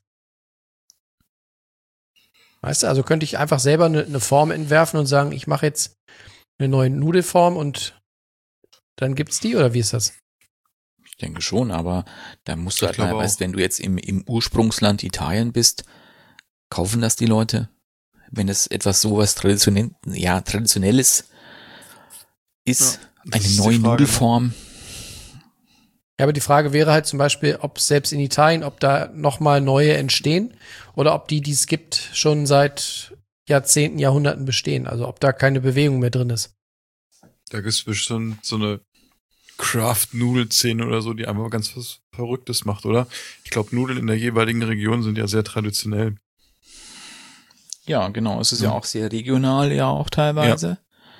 Weißt du, also könnte ich einfach selber eine, eine Form entwerfen und sagen, ich mache jetzt eine neue Nudelform und dann gibt's die, oder wie ist das? Ich denke schon, aber da musst du Ich halt mal, glaube weißt, auch. wenn du jetzt im, im Ursprungsland Italien bist, kaufen das die Leute? Wenn es etwas sowas traditionell, ja, traditionelles ist, Ja, das eine ist die neue Frage, Nudelform. Ja, aber die Frage wäre halt zum Beispiel, ob selbst in Italien, ob da nochmal neue entstehen oder ob die, die es gibt, schon seit Jahrzehnten, Jahrhunderten bestehen. Also ob da keine Bewegung mehr drin ist. Da gibt es bestimmt so eine Craft-Nudel-Szene oder so, die einfach ganz was Verrücktes macht, oder? Ich glaube, Nudeln in der jeweiligen Region sind ja sehr traditionell. Ja, genau. Es ist Ja. ja auch sehr regional, ja auch teilweise.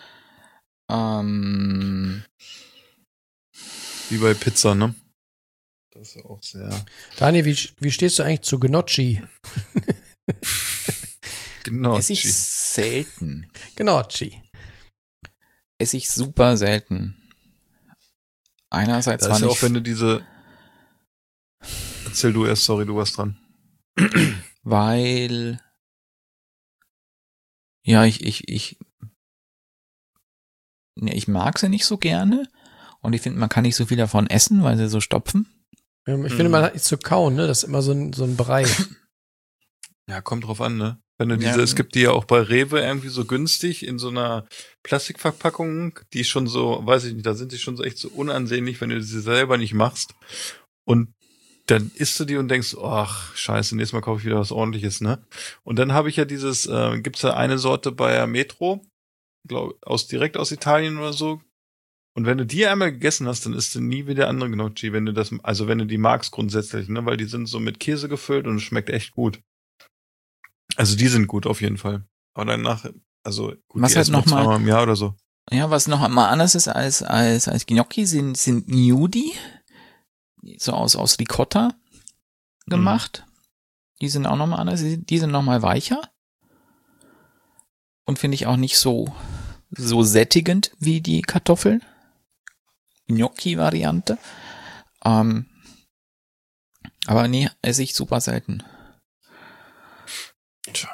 Ähm, Wie bei Pizza, ne? Das ist ja auch sehr Daniel, wie, wie stehst du eigentlich zu Gnocchi? genau. esse ich selten. Gnocchi. Esse ich super selten. Einerseits Das war ist ja nicht, auch, wenn du diese Erzähl du erst, sorry, du warst dran. weil ja, ich, ich, ich ja, ich mag sie nicht so gerne und ich finde, man kann nicht so viel davon essen, weil sie so stopfen. Ähm, Ich finde, man hat nicht zu kauen, ne? Das ist immer so ein, so ein Brei. Ja, kommt drauf an, ne? Wenn du diese, Ja. es gibt die ja auch bei Rewe irgendwie so günstig in so einer Plastikverpackung, die schon so, weiß ich nicht, da sind die schon so echt so unansehnlich, wenn du sie selber nicht machst. Und dann isst du die und denkst, ach, scheiße, nächstes Mal kaufe ich wieder was Ordentliches, ne? Und dann habe ich ja dieses, äh, gibt's da eine Sorte bei der Metro, glaube aus direkt aus Italien oder so. Und wenn du die einmal gegessen hast, dann isst du nie wieder andere Gnocchi, wenn du das, also wenn du die magst grundsätzlich, ne? Weil die sind so mit Käse gefüllt und es schmeckt echt gut. Also die sind gut auf jeden Fall. Aber danach, also gut, Was die halt essen wir noch mal- zweimal im Jahr oder so. Ja, was noch mal anders ist als als als Gnocchi sind sind Gnudi, so aus aus Ricotta gemacht. Die sind auch noch mal anders. Die die sind noch mal weicher und finde ich auch nicht so so sättigend wie die Kartoffeln. Gnocchi-Variante. Ähm, aber nee, esse ich super selten. Tja.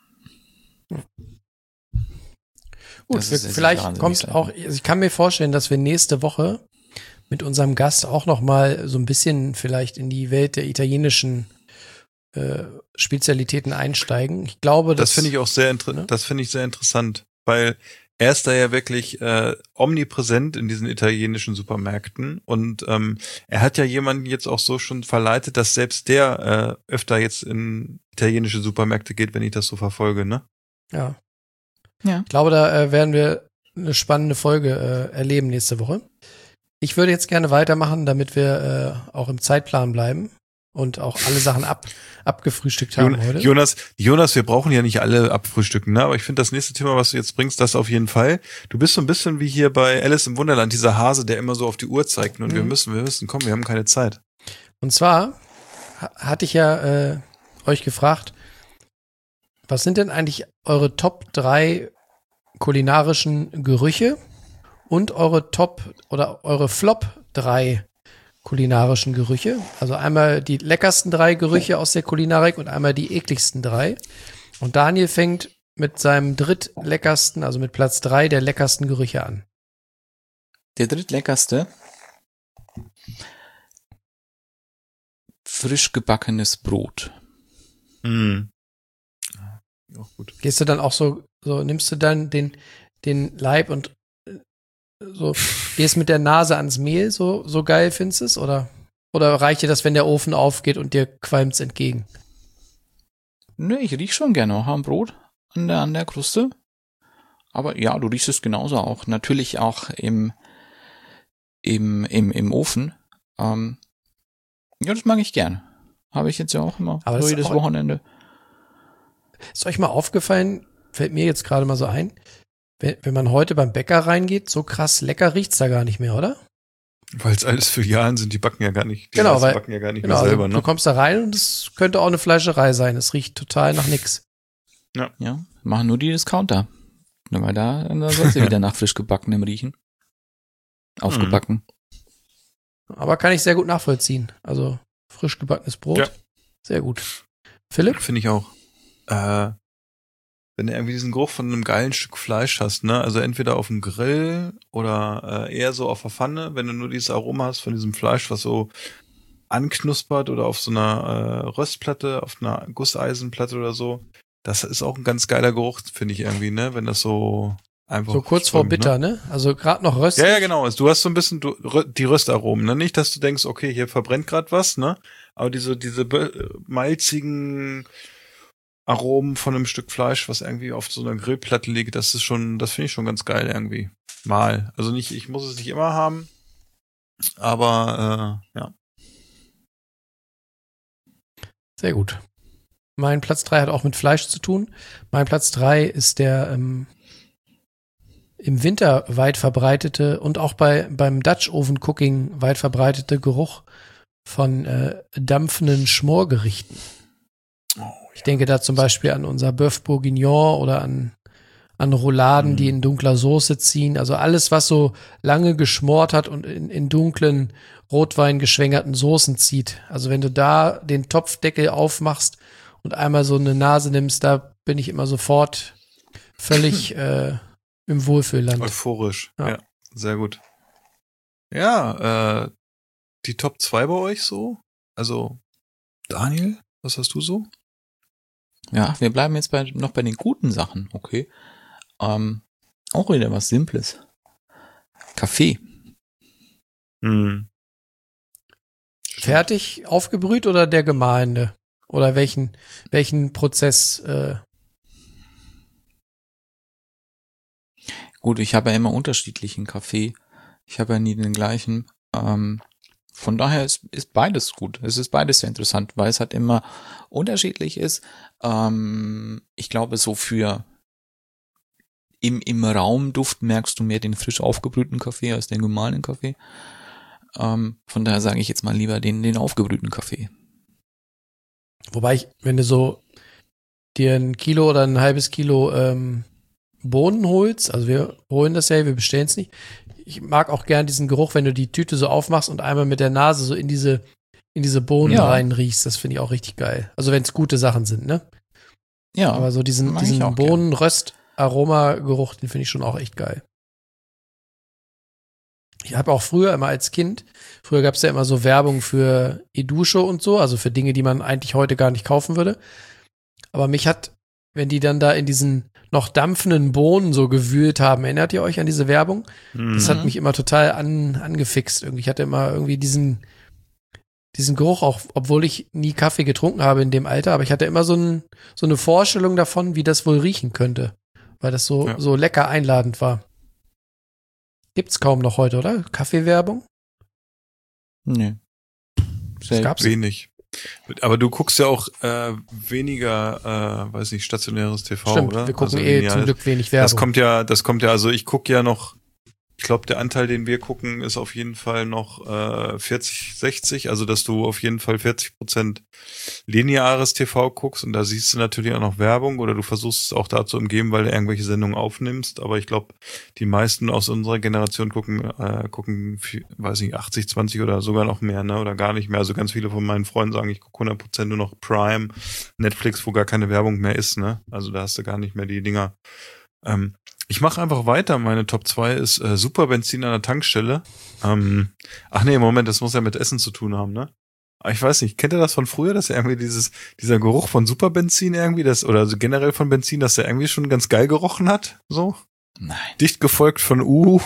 Gut, Das wir, ist jetzt vielleicht wahnsinnig kommt selten. auch, also ich kann mir vorstellen, dass wir nächste Woche mit unserem Gast auch noch mal so ein bisschen vielleicht in die Welt der italienischen äh, Spezialitäten einsteigen. Ich glaube, Das dass, finde ich auch sehr inter- ne? das finde ich sehr interessant, weil er ist da ja wirklich äh, omnipräsent in diesen italienischen Supermärkten und ähm, er hat ja jemanden jetzt auch so schon verleitet, dass selbst der äh, öfter jetzt in italienische Supermärkte geht, wenn ich das so verfolge, ne? Ja. Ja. Ich glaube, da äh, werden wir eine spannende Folge äh, erleben nächste Woche. Ich würde jetzt gerne weitermachen, damit wir äh, auch im Zeitplan bleiben. und auch alle Sachen ab, abgefrühstückt haben Jon- heute. Jonas, Jonas, wir brauchen ja nicht alle abfrühstücken, ne? Aber ich finde das nächste Thema, was du jetzt bringst, das auf jeden Fall. Du bist so ein bisschen wie hier bei Alice im Wunderland, dieser Hase, der immer so auf die Uhr zeigt. Und Mhm. wir müssen, wir müssen, komm, wir haben keine Zeit. Und zwar ha- hatte ich ja äh, euch gefragt, was sind denn eigentlich eure Top drei kulinarischen Gerüche und eure Top oder eure Flop drei kulinarischen Gerüche? Also einmal die leckersten drei Gerüche aus der Kulinarik und einmal die ekligsten drei. Und Daniel fängt mit seinem drittleckersten, also mit Platz drei der leckersten Gerüche an. Der drittleckerste. Frisch gebackenes Brot. Mhm. Auch gut. Gehst du dann auch so, so nimmst du dann den, den Leib und äh, so gehst mit der Nase ans Mehl, so, so geil findest du es? Oder, oder reicht dir das, wenn der Ofen aufgeht und dir qualmt's entgegen? Nö, ich riech schon gerne auch am Brot, an der, an der Kruste. Aber ja, du riechst es genauso auch. Natürlich auch im, im, im, im Ofen. Ähm, ja, das mag ich gern. Habe ich jetzt ja auch immer. Aber so ist jedes auch- Wochenende. Ist euch mal aufgefallen, fällt mir jetzt gerade mal so ein, wenn, wenn man heute beim Bäcker reingeht, so krass lecker riecht's da gar nicht mehr, oder? Weil es alles Filialen sind, die backen ja gar nicht, die Genau, meisten weil- backen ja gar nicht Genau, mehr also selber, du ne? kommst da rein und es könnte auch eine Fleischerei sein. Es riecht total nach nix. Ja, machen nur die Discounter. Na, weil da, da soll sie wieder nach frisch gebackenem riechen. Aufgebacken. Aber kann ich sehr gut nachvollziehen. Also frisch gebackenes Brot. Ja. Sehr gut. Philipp? Finde ich auch. Äh, wenn du irgendwie diesen Geruch von einem geilen Stück Fleisch hast, ne? Also entweder auf dem Grill oder äh, eher so auf der Pfanne, wenn du nur dieses Aroma hast von diesem Fleisch, was so anknuspert oder auf so einer äh, Röstplatte, auf einer Gusseisenplatte oder so. Das ist auch ein ganz geiler Geruch, finde ich irgendwie, ne? Wenn das so einfach So kurz vor strömt, bitter, ne? ne? Also gerade noch röstig. Ja, ja, genau. Also du hast so ein bisschen du, rö- die Röstaromen, ne? Nicht, dass du denkst, okay, hier verbrennt gerade was, ne? Aber diese diese be- malzigen Aromen von einem Stück Fleisch, was irgendwie auf so einer Grillplatte liegt, das ist schon, das finde ich schon ganz geil irgendwie. Mal. Also nicht, ich muss es nicht immer haben, aber äh, ja. Sehr gut. Mein Platz drei hat auch mit Fleisch zu tun. Mein Platz drei ist der ähm, im Winter weit verbreitete und auch bei beim Dutch Oven Cooking weit verbreitete Geruch von äh, dampfenden Schmorgerichten. Ich denke da zum Beispiel an unser Bœuf Bourguignon oder an, an Rouladen, Mhm. die in dunkler Soße ziehen. Also alles, was so lange geschmort hat und in, in dunklen, Rotwein geschwängerten Soßen zieht. Also wenn du da den Topfdeckel aufmachst und einmal so eine Nase nimmst, da bin ich immer sofort völlig äh, im Wohlfühlland. Euphorisch. Ja. Ja. Sehr gut. Ja, äh, die Top zwei bei euch so? Also, Daniel, was hast du so? Ja, wir bleiben jetzt bei, noch bei den guten Sachen, okay. Ähm, auch wieder was Simples. Kaffee. Hm. Fertig aufgebrüht oder der gemahlene? Oder welchen, welchen Prozess? Äh, Gut, ich habe ja immer unterschiedlichen Kaffee. Ich habe ja nie den gleichen. Ähm, von daher ist, ist beides gut. Es ist beides sehr interessant, weil es halt immer unterschiedlich ist. Ähm, ich glaube, so für im, im Raumduft merkst du mehr den frisch aufgebrühten Kaffee als den gemahlenen Kaffee. Ähm, von daher sage ich jetzt mal lieber den, den aufgebrühten Kaffee. Wobei ich, wenn du so dir ein Kilo oder ein halbes Kilo ähm, Bohnen holst, also wir holen das ja, wir bestellen es nicht. Ich mag auch gern diesen Geruch, wenn du die Tüte so aufmachst und einmal mit der Nase so in diese in diese Bohnen Ja. reinriechst. Das finde ich auch richtig geil. Also wenn es gute Sachen sind, ne? Ja, Aber so diesen, mag ich diesen auch gern. Bohnen-Röst-Aroma-Geruch, den finde ich schon auch echt geil. Ich habe auch früher immer als Kind, früher gab es ja immer so Werbung für Edusche und so, also für Dinge, die man eigentlich heute gar nicht kaufen würde. Aber mich hat, wenn die dann da in diesen noch dampfenden Bohnen so gewühlt haben, erinnert ihr euch an diese Werbung? Das hat mich immer total an, angefixt. Irgendwie. Ich hatte immer irgendwie diesen, diesen Geruch, auch obwohl ich nie Kaffee getrunken habe in dem Alter, aber ich hatte immer so, ein, so eine Vorstellung davon, wie das wohl riechen könnte, weil das so, Ja. so lecker einladend war. Gibt's kaum noch heute, oder? Kaffeewerbung? Nee. Das Selten. gab's. Wenig. Aber du guckst ja auch äh, weniger, äh, weiß nicht, stationäres T V, Stimmt, oder? wir gucken also eh linear. zum Glück wenig Werbung. Das kommt ja, das kommt ja, also ich gucke ja noch, ich glaube, der Anteil, den wir gucken, ist auf jeden Fall noch äh, vierzig, sechzig, also dass du auf jeden Fall vierzig Prozent lineares T V guckst und da siehst du natürlich auch noch Werbung oder du versuchst es auch da zu umgehen, weil du irgendwelche Sendungen aufnimmst, aber ich glaube, die meisten aus unserer Generation gucken, äh, gucken, weiß nicht, achtzig, zwanzig oder sogar noch mehr, ne, oder gar nicht mehr, also ganz viele von meinen Freunden sagen, ich gucke hundert Prozent nur noch Prime, Netflix, wo gar keine Werbung mehr ist, ne, also da hast du gar nicht mehr die Dinger. Ähm, Ich mache einfach weiter. Meine Top zwei ist äh, Superbenzin an der Tankstelle. Ähm, ach nee, Moment, das muss ja mit Essen zu tun haben, ne? Aber ich weiß nicht, kennt ihr das von früher, dass irgendwie dieses dieser Geruch von Superbenzin irgendwie, das oder also generell von Benzin, dass der irgendwie schon ganz geil gerochen hat? So? Nein. Dicht gefolgt von Uh.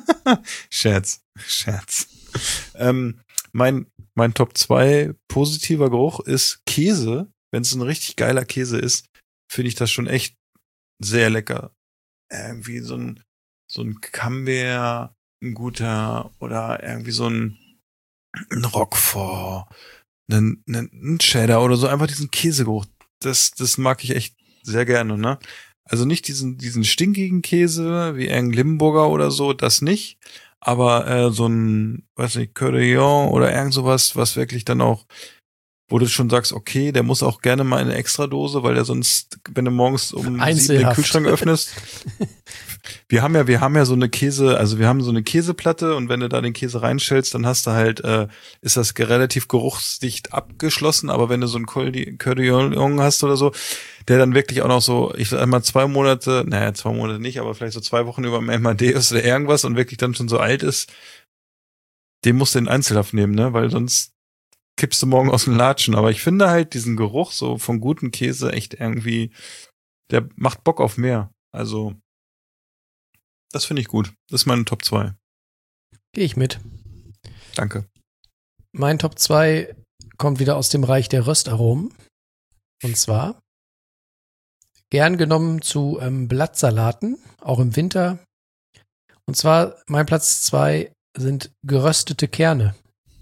Scherz, Scherz. Ähm, mein mein Top zwei positiver Geruch ist Käse. Wenn es ein richtig geiler Käse ist, finde ich das schon echt sehr lecker. Irgendwie so ein so ein Camembert, ein guter oder irgendwie so ein, ein Roquefort, ein, ein, ein Cheddar oder so, einfach diesen Käsegeruch. Das das mag ich echt sehr gerne, ne? Also nicht diesen diesen stinkigen Käse wie irgendein Limburger oder so, das nicht, aber äh, so ein, weiß nicht, Cordillon oder irgend sowas, was wirklich dann auch, wo du schon sagst, okay, der muss auch gerne mal eine Extradose, weil der sonst, wenn du morgens um sieben den Einzelhaft. Kühlschrank öffnest. Wir haben ja, wir haben ja so eine Käse, also wir haben so eine Käseplatte und wenn du da den Käse reinstellst, dann hast du halt, äh, ist das relativ geruchsdicht abgeschlossen, aber wenn du so einen Cordillon hast oder so, der dann wirklich auch noch so, ich sag mal zwei Monate, naja, zwei Monate nicht, aber vielleicht so zwei Wochen über dem M H D ist oder irgendwas und wirklich dann schon so alt ist, den musst du in Einzelhaft nehmen, ne, weil sonst kippst du morgen aus dem Latschen. Aber ich finde halt diesen Geruch so von gutem Käse echt irgendwie, der macht Bock auf mehr. Also, das finde ich gut. Das ist meine Top zwei. Gehe ich mit. Danke. Mein Top zwei kommt wieder aus dem Reich der Röstaromen. Und zwar gern genommen zu ähm, Blattsalaten, auch im Winter. Und zwar mein Platz zwei sind geröstete Kerne.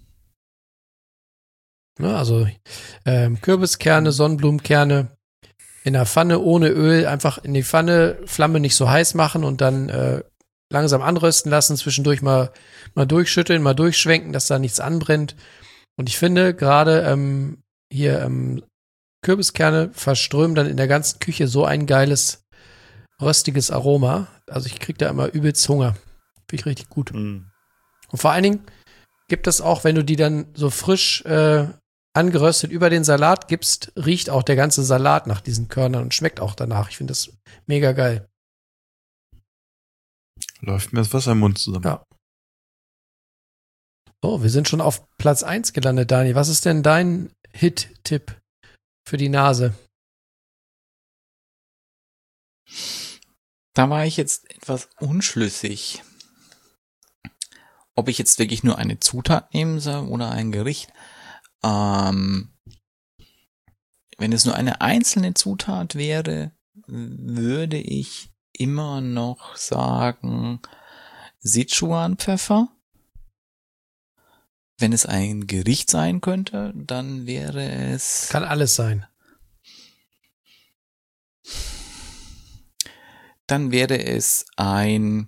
Ne, also ähm, Kürbiskerne, Sonnenblumenkerne in der Pfanne ohne Öl, einfach in die Pfanne, Flamme nicht so heiß machen und dann äh, langsam anrösten lassen, zwischendurch mal mal durchschütteln, mal durchschwenken, dass da nichts anbrennt. Und ich finde gerade ähm, hier ähm, Kürbiskerne verströmen dann in der ganzen Küche so ein geiles röstiges Aroma. Also ich krieg da immer übelst Hunger. Finde ich richtig gut. Mhm. Und vor allen Dingen gibt es auch, wenn du die dann so frisch äh, angeröstet über den Salat gibst, riecht auch der ganze Salat nach diesen Körnern und schmeckt auch danach. Ich finde das mega geil. Läuft mir das Wasser im Mund zusammen. Ja. Oh, wir sind schon auf Platz eins gelandet, Dani. Was ist denn dein Hit-Tipp für die Nase? Da war ich jetzt etwas unschlüssig, ob ich jetzt wirklich nur eine Zutat nehmen soll oder ein Gericht. Ähm, wenn es nur eine einzelne Zutat wäre, würde ich immer noch sagen Sichuan-Pfeffer. Wenn es ein Gericht sein könnte, dann wäre es... Kann alles sein. Dann wäre es ein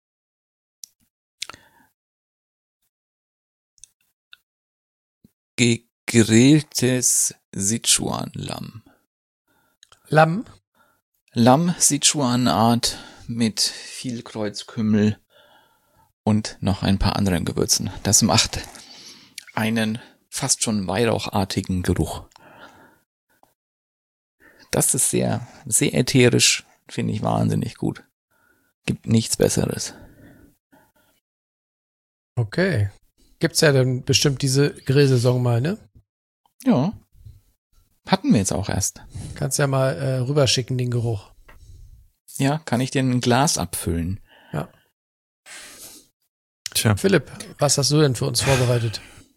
gegrilltes Sichuan-Lamm. Lamm? Lamm Sichuan-Art mit viel Kreuzkümmel und noch ein paar anderen Gewürzen. Das macht einen fast schon weihrauchartigen Geruch. Das ist sehr, sehr ätherisch, finde ich wahnsinnig gut. Gibt nichts Besseres. Okay. Gibt's ja dann bestimmt diese Grillsaison mal, ne? Ja. Hatten wir jetzt auch erst. Kannst ja mal äh, rüberschicken, den Geruch. Ja, kann ich dir ein Glas abfüllen. Ja. Tja. Philipp, was hast du denn für uns vorbereitet?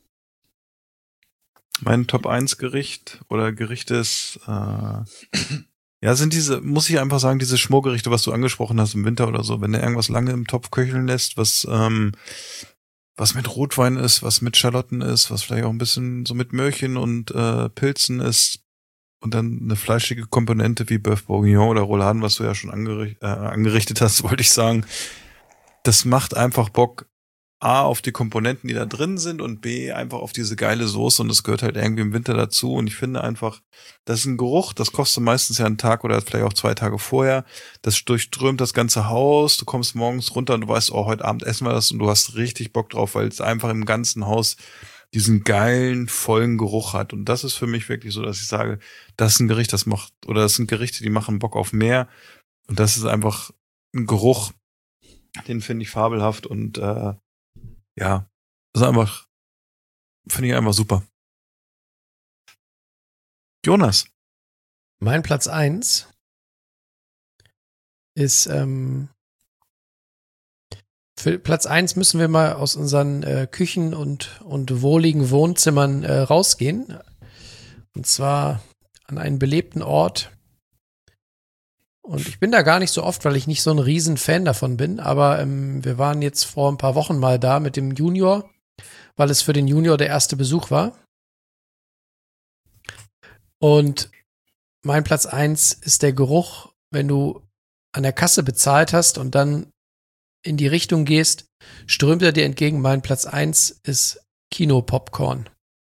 Mein Top eins Gericht oder Gericht ist, äh, ja, sind diese, muss ich einfach sagen, diese Schmorgerichte, was du angesprochen hast im Winter oder so, wenn du irgendwas lange im Topf köcheln lässt, was, ähm, was mit Rotwein ist, was mit Schalotten ist, was vielleicht auch ein bisschen so mit Möhrchen und äh, Pilzen ist und dann eine fleischige Komponente wie Bœuf Bourguignon oder Rouladen, was du ja schon angericht, äh, angerichtet hast, wollte ich sagen. Das macht einfach Bock, A, auf die Komponenten, die da drin sind und B, einfach auf diese geile Soße und das gehört halt irgendwie im Winter dazu und ich finde einfach, das ist ein Geruch, das kostet meistens ja einen Tag oder vielleicht auch zwei Tage vorher, das durchströmt das ganze Haus, du kommst morgens runter und du weißt, oh, heute Abend essen wir das und du hast richtig Bock drauf, weil es einfach im ganzen Haus diesen geilen, vollen Geruch hat und das ist für mich wirklich so, dass ich sage, das ist ein Gericht, das macht, oder das sind Gerichte, die machen Bock auf mehr und das ist einfach ein Geruch, den finde ich fabelhaft und äh, ja, das ist einfach, finde ich einfach super. Jonas. Mein Platz eins ist, ähm, für Platz eins müssen wir mal aus unseren äh, Küchen und, und wohligen Wohnzimmern äh, rausgehen. Und zwar an einen belebten Ort. Und ich bin da gar nicht so oft, weil ich nicht so ein riesen Fan davon bin, aber ähm, wir waren jetzt vor ein paar Wochen mal da mit dem Junior, weil es für den Junior der erste Besuch war. Und mein Platz eins ist der Geruch, wenn du an der Kasse bezahlt hast und dann in die Richtung gehst, strömt er dir entgegen. Mein Platz eins ist Kino-Popcorn.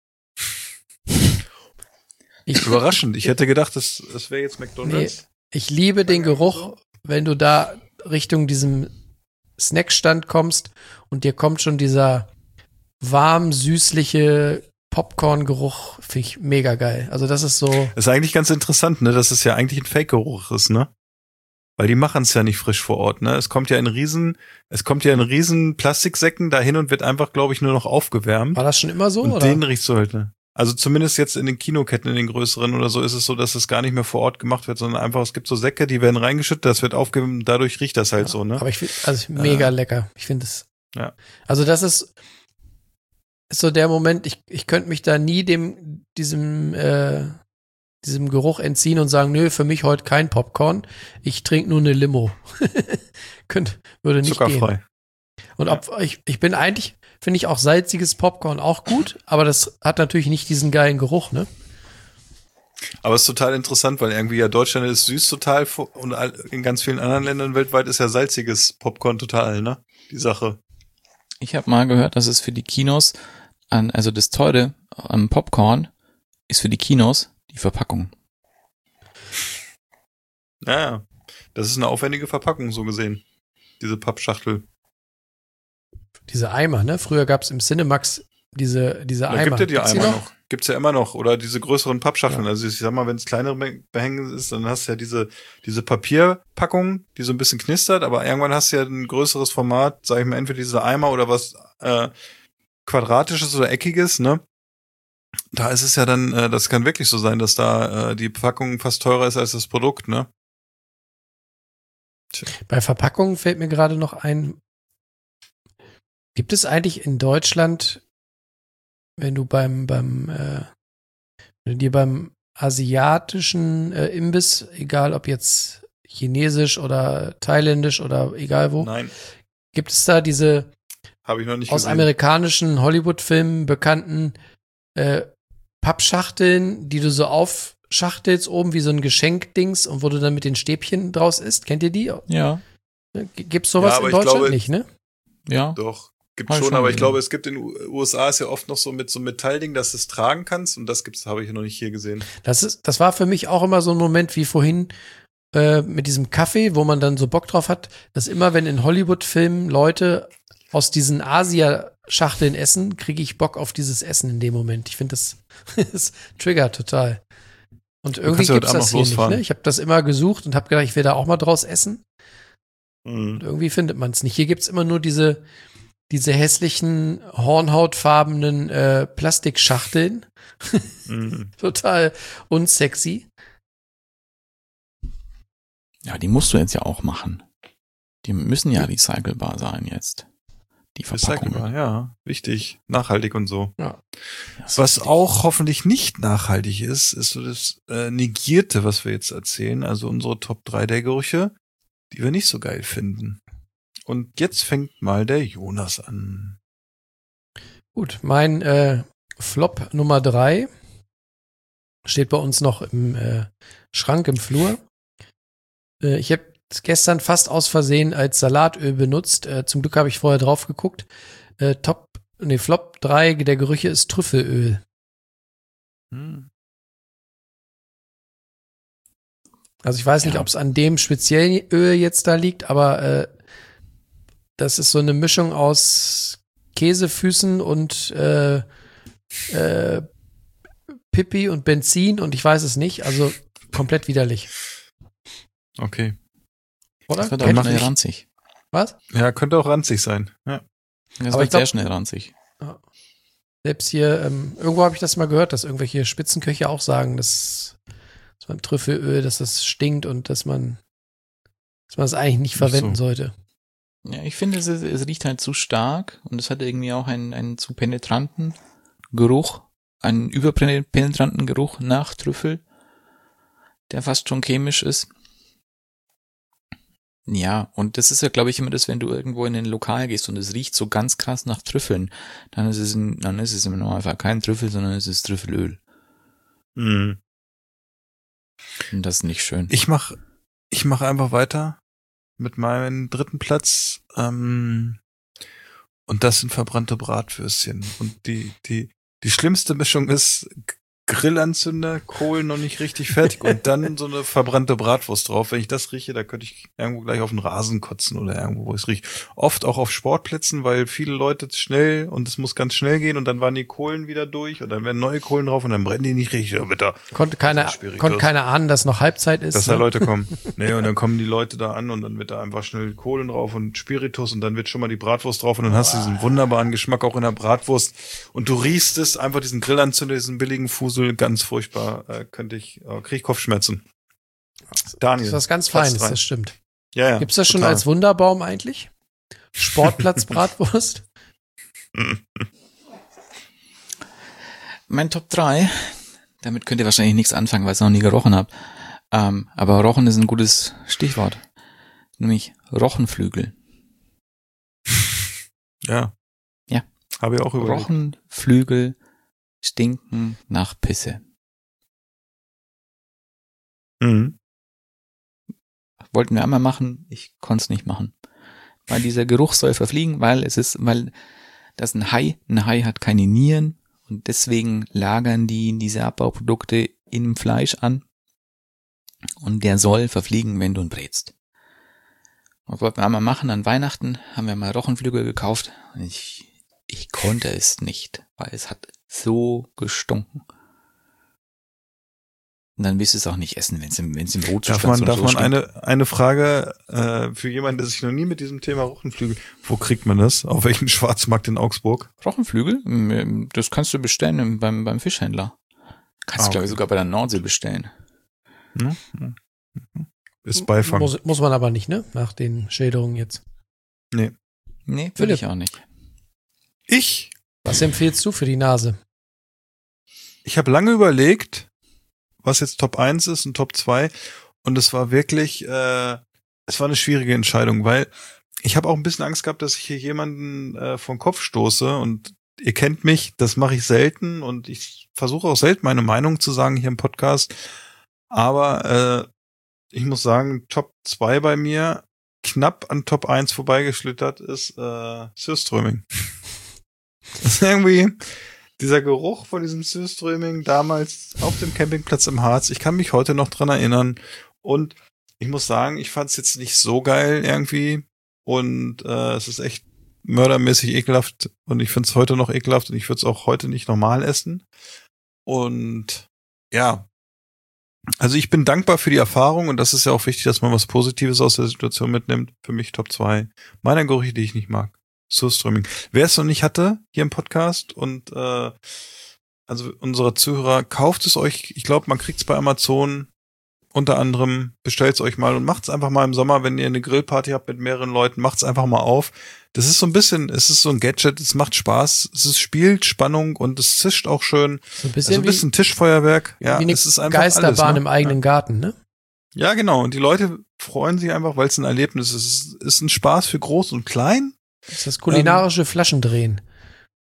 Ich, Überraschend. Ich hätte gedacht, das, das wäre jetzt McDonald's. Nee. Ich liebe den Geruch, wenn du da Richtung diesem Snackstand kommst und dir kommt schon dieser warm, süßliche Popcorn-Geruch. Finde ich mega geil. Also das ist so. Das ist eigentlich ganz interessant, ne, dass es ja eigentlich ein Fake-Geruch ist, ne? Weil die machen es ja nicht frisch vor Ort, ne? Es kommt ja in riesen, es kommt ja in riesen Plastiksäcken dahin und wird einfach, glaube ich, nur noch aufgewärmt. War das schon immer so, und oder? Den riechst du halt, ne? Also zumindest jetzt in den Kinoketten, in den größeren oder so, ist es so, dass es gar nicht mehr vor Ort gemacht wird, sondern einfach, es gibt so Säcke, die werden reingeschüttet, das wird aufgewärmt, dadurch riecht das halt Ja, so, ne? Aber ich finde, also mega äh, lecker. Ich finde es. Ja. Also das ist, ist so der Moment, ich, ich könnte mich da nie dem, diesem, äh, diesem Geruch entziehen und sagen, nö, für mich heute kein Popcorn. Ich trinke nur eine Limo. Könnt, würde nicht Zuckerfrei. gehen. Und ob, ich, ich bin eigentlich, finde ich auch salziges Popcorn auch gut, aber das hat natürlich nicht diesen geilen Geruch, ne? Aber es ist total interessant, weil irgendwie ja Deutschland ist süß total und in ganz vielen anderen Ländern weltweit ist ja salziges Popcorn total, ne? Die Sache. Ich habe mal gehört, dass es für die Kinos, an, also das Teure am Popcorn ist für die Kinos die Verpackung. Ja, ja. Das ist eine aufwendige Verpackung, so gesehen. Diese Pappschachtel. Diese Eimer, ne? Früher gab es im Cinemax diese, diese Da Eimer. gibt ja die Gibt's Eimer noch? noch. Gibt's ja immer noch. Oder diese größeren Pappschachteln. Ja. Also ich sag mal, wenn es kleinere Behänge ist, dann hast du ja diese, diese Papierpackung, die so ein bisschen knistert, aber irgendwann hast du ja ein größeres Format, sag ich mal, entweder diese Eimer oder was äh, Quadratisches oder Eckiges, ne? Da ist es ja dann, äh, das kann wirklich so sein, dass da äh, die Packung fast teurer ist als das Produkt, ne? Tja. Bei Verpackungen fällt mir gerade noch ein, gibt es eigentlich in Deutschland, wenn du beim, beim, äh, wenn du dir beim asiatischen äh, Imbiss, egal ob jetzt chinesisch oder thailändisch oder egal wo, Nein, gibt es da diese habe ich noch nicht aus gesehen. amerikanischen Hollywood-Filmen bekannten äh, Pappschachteln, die du so aufschachtelst, oben wie so ein Geschenkdings und wo du dann mit den Stäbchen draus isst? Kennt ihr die? Ja, Gibt's sowas Ja, aber in ich Deutschland glaube- nicht, ne? ja. Doch, gibt Hab ich schon, schon aber ich gesehen. glaube, es gibt in den U S A ist ja oft noch so mit so einem Metallding, dass du es tragen kannst und das gibt's, habe ich noch nicht hier gesehen. Das ist, das war für mich auch immer so ein Moment wie vorhin äh, mit diesem Kaffee, wo man dann so Bock drauf hat, dass immer, wenn in Hollywood-Filmen Leute aus diesen Asia-Schachteln essen, kriege ich Bock auf dieses Essen in dem Moment. Ich finde, das, das triggert total. Und irgendwie kannst ja heute gibt's Abend das noch hier nicht, losfahren. ne? Ich habe das immer gesucht und habe gedacht, ich will da auch mal draus essen. Mhm. Und irgendwie findet man es nicht. Hier gibt's immer nur diese, diese hässlichen, hornhautfarbenen äh, Plastikschachteln. Mhm. Total unsexy. Ja, die musst du jetzt ja auch machen. Die müssen ja recycelbar sein jetzt. Die Verpackungen. Recycelbar, ja, wichtig, nachhaltig und so. Ja. Das ist Was wichtig. auch hoffentlich nicht nachhaltig ist, ist so das äh, Negierte, was wir jetzt erzählen, also unsere Top drei der Gerüche, die wir nicht so geil finden. Und jetzt fängt mal der Jonas an. Gut, mein äh, Flop Nummer drei steht bei uns noch im äh, Schrank im Flur. Äh, ich habe es gestern fast aus Versehen als Salatöl benutzt. Äh, zum Glück habe ich vorher drauf geguckt. Äh, Top, nee, Flop drei der Gerüche ist Trüffelöl. Hm. Also ich weiß nicht, Ja. ob es an dem speziellen Öl jetzt da liegt, aber äh, das ist so eine Mischung aus Käsefüßen und äh, äh, Pipi und Benzin und ich weiß es nicht. Also komplett widerlich. Okay. Oder? Das wird Kennt- auch schnell ranzig. Was? Ja, könnte auch ranzig sein. Ja. Das Aber wird ich glaub- sehr schnell ranzig. Selbst hier, ähm, irgendwo habe ich das mal gehört, dass irgendwelche Spitzenköche auch sagen, dass, dass man Trüffelöl, dass das stinkt und dass man dass man es eigentlich nicht verwenden so. sollte. Ja, ich finde, es, ist- es riecht halt zu stark und es hat irgendwie auch einen, einen zu penetranten Geruch, einen überpenetranten Geruch nach Trüffel, der fast schon chemisch ist. Ja, und das ist ja, glaube ich, immer das, wenn du irgendwo in ein Lokal gehst und es riecht so ganz krass nach Trüffeln, dann ist es, ein, dann ist es im Normalfall kein Trüffel, sondern es ist Trüffelöl. Mhm. Und das ist nicht schön. Ich mach, ich mach einfach weiter mit meinem dritten Platz. Ähm, und das sind verbrannte Bratwürstchen. Und die, die, die schlimmste Mischung ist G- Grillanzünder, Kohlen noch nicht richtig fertig und dann so eine verbrannte Bratwurst drauf. Wenn ich das rieche, da könnte ich irgendwo gleich auf den Rasen kotzen oder irgendwo, wo ich es rieche. Oft auch auf Sportplätzen, weil viele Leute schnell und es muss ganz schnell gehen und dann waren die Kohlen wieder durch und dann werden neue Kohlen drauf und dann brennen die nicht richtig. Ja, bitte. Konnte keiner, Das ist Spiritus. konnte keiner ahnen, dass noch Halbzeit ist. Dass da ne? Leute kommen. Nee, und dann kommen die Leute da an und dann wird da einfach schnell Kohlen drauf und Spiritus und dann wird schon mal die Bratwurst drauf und dann hast du diesen wunderbaren Geschmack auch in der Bratwurst und du riechst es, einfach diesen Grillanzünder, diesen billigen Fusel, ganz furchtbar, äh, könnte ich, äh, krieg ich Kopfschmerzen. Daniel. Das ist was ganz Platz Feines, drei. das stimmt. Ja, ja. Gibt's das schon total. als Wunderbaum eigentlich? Sportplatz-Bratwurst? Mein Top drei, damit könnt ihr wahrscheinlich nichts anfangen, weil ich es noch nie gerochen habe. Ähm, aber Rochen ist ein gutes Stichwort. Nämlich Rochenflügel. Ja. Ja. Habe ich auch überlegt. Rochenflügel stinken nach Pisse. Mhm. Wollten wir einmal machen, ich konnte es nicht machen. Weil dieser Geruch soll verfliegen, weil es ist, weil das ein Hai, ein Hai hat keine Nieren und deswegen lagern die diese Abbauprodukte im Fleisch an und der soll verfliegen, wenn du ihn brätst. Das wollten wir einmal machen an Weihnachten, haben wir mal Rochenflügel gekauft und ich, ich konnte es nicht, weil es hat so gestunken. Und dann willst du es auch nicht essen, wenn es im, wenn es im Darf Brotzustand man, so darf man stinkt. eine, eine Frage äh, für jemanden, der sich noch nie mit diesem Thema Rochenflügel, wo kriegt man das? Auf welchem Schwarzmarkt in Augsburg? Rochenflügel? Mm, Das kannst du bestellen im- beim, beim Fischhändler. Kannst Ah, du, glaube ich, okay. sogar bei der Nordsee bestellen. Hm? Hm. Ist Beifang. Muss, muss man aber nicht, ne? Nach den Schilderungen jetzt. Nee. Nee, will Philipp. ich auch nicht. Ich? Was empfiehlst du für die Nase? Ich habe lange überlegt, was jetzt Top eins ist und Top zwei und es war wirklich, äh, es war eine schwierige Entscheidung, weil ich habe auch ein bisschen Angst gehabt, dass ich hier jemanden äh, vom Kopf stoße und ihr kennt mich, das mache ich selten und ich versuche auch selten meine Meinung zu sagen hier im Podcast, aber äh, ich muss sagen, Top zwei bei mir knapp an Top eins vorbeigeschlittert ist äh, Surströmming. Das ist irgendwie dieser Geruch von diesem Surströmming damals auf dem Campingplatz im Harz. Ich kann mich heute noch dran erinnern und ich muss sagen, ich fand es jetzt nicht so geil irgendwie und äh, es ist echt mördermäßig ekelhaft und ich finde es heute noch ekelhaft und ich würde es auch heute nicht normal essen. Und ja, also ich bin dankbar für die Erfahrung und das ist ja auch wichtig, dass man was Positives aus der Situation mitnimmt. Für mich Top zwei meiner Gerüche, die ich nicht mag. Surströmming. Wer es noch nicht hatte hier im Podcast und äh, also unsere Zuhörer, kauft es euch. Ich glaube, man kriegt es bei Amazon unter anderem. Bestellt es euch mal und macht es einfach mal im Sommer, wenn ihr eine Grillparty habt mit mehreren Leuten, macht es einfach mal auf. Das ist so ein bisschen, es ist so ein Gadget, es macht Spaß, es ist, spielt Spannung und es zischt auch schön. So ein bisschen, Also ein bisschen Tischfeuerwerk. Ja, wie, wie eine es ist einfach Geisterbahn alles, ne? im eigenen Garten, ne? Ja, genau. Und die Leute freuen sich einfach, weil es ein Erlebnis ist. Es ist ein Spaß für groß und klein. Das ist das kulinarische Flaschendrehen.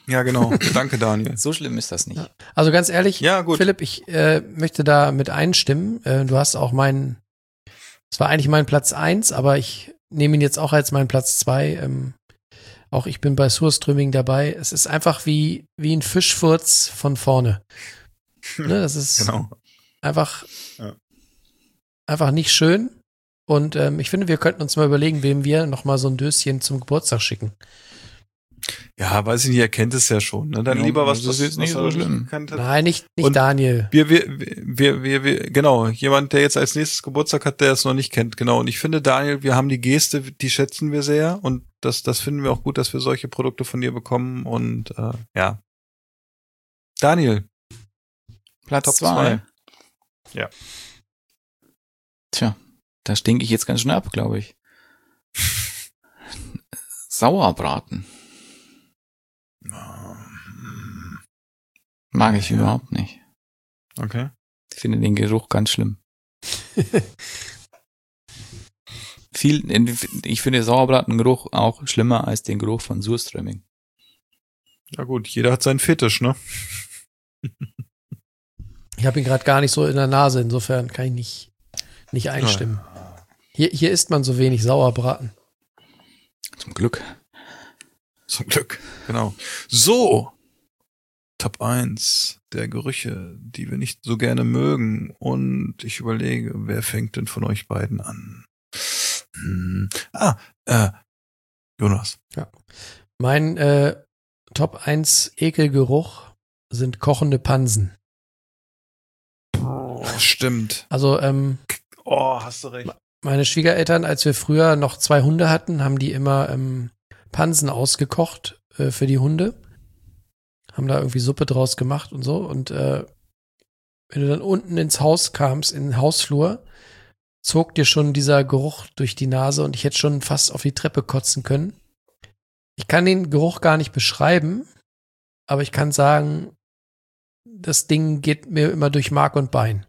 Ja, genau. Danke, Daniel. So schlimm ist das nicht. Also ganz ehrlich, Ja, gut. Philipp, ich äh, möchte da mit einstimmen. Äh, du hast auch meinen, es war eigentlich mein Platz eins, aber ich nehme ihn jetzt auch als meinen Platz zwei. Ähm, auch ich bin bei Surströmming dabei. Es ist einfach wie, wie ein Fischfurz von vorne. Ne, das ist Genau. einfach, Ja. einfach nicht schön. Und ähm, ich finde, wir könnten uns mal überlegen, wem wir noch mal so ein Döschen zum Geburtstag schicken. Ja, weiß ich nicht, er kennt es ja schon. Ne? Dann Ja, lieber was, das ist was, jetzt nicht was er so schlimm. gekannt hat. Nein, nicht, nicht Und Daniel. Wir, wir, wir, wir, wir, genau, jemand, der jetzt als nächstes Geburtstag hat, der es noch nicht kennt, genau. Und ich finde, Daniel, wir haben die Geste, die schätzen wir sehr und das, das finden wir auch gut, dass wir solche Produkte von dir bekommen und äh, ja. Daniel, Platz Top zwei. zwei. Ja. Tja, da stinke ich jetzt ganz schön ab, glaube ich. Sauerbraten. Mag ich Ja. überhaupt nicht. Okay. Ich finde den Geruch ganz schlimm. Viel, ich finde Sauerbratengeruch auch schlimmer als den Geruch von Surströmming. Ja gut, jeder hat seinen Fetisch, ne? Ich habe ihn gerade gar nicht so in der Nase, insofern kann ich nicht, nicht einstimmen. Hier, hier isst man so wenig Sauerbraten. Zum Glück. Zum Glück. Genau. So. Top eins der Gerüche, die wir nicht so gerne mögen. Und ich überlege, wer fängt denn von euch beiden an? Hm. Ah, äh, Jonas. Mein äh, Top eins Ekelgeruch sind kochende Pansen. Oh, stimmt. Also ähm, Oh, hast du recht. meine Schwiegereltern, als wir früher noch zwei Hunde hatten, haben die immer ähm, Pansen ausgekocht äh, für die Hunde. Haben da irgendwie Suppe draus gemacht und so. Und äh, wenn du dann unten ins Haus kamst, in den Hausflur, zog dir schon dieser Geruch durch die Nase und ich hätte schon fast auf die Treppe kotzen können. Ich kann den Geruch gar nicht beschreiben, aber ich kann sagen, das Ding geht mir immer durch Mark und Bein.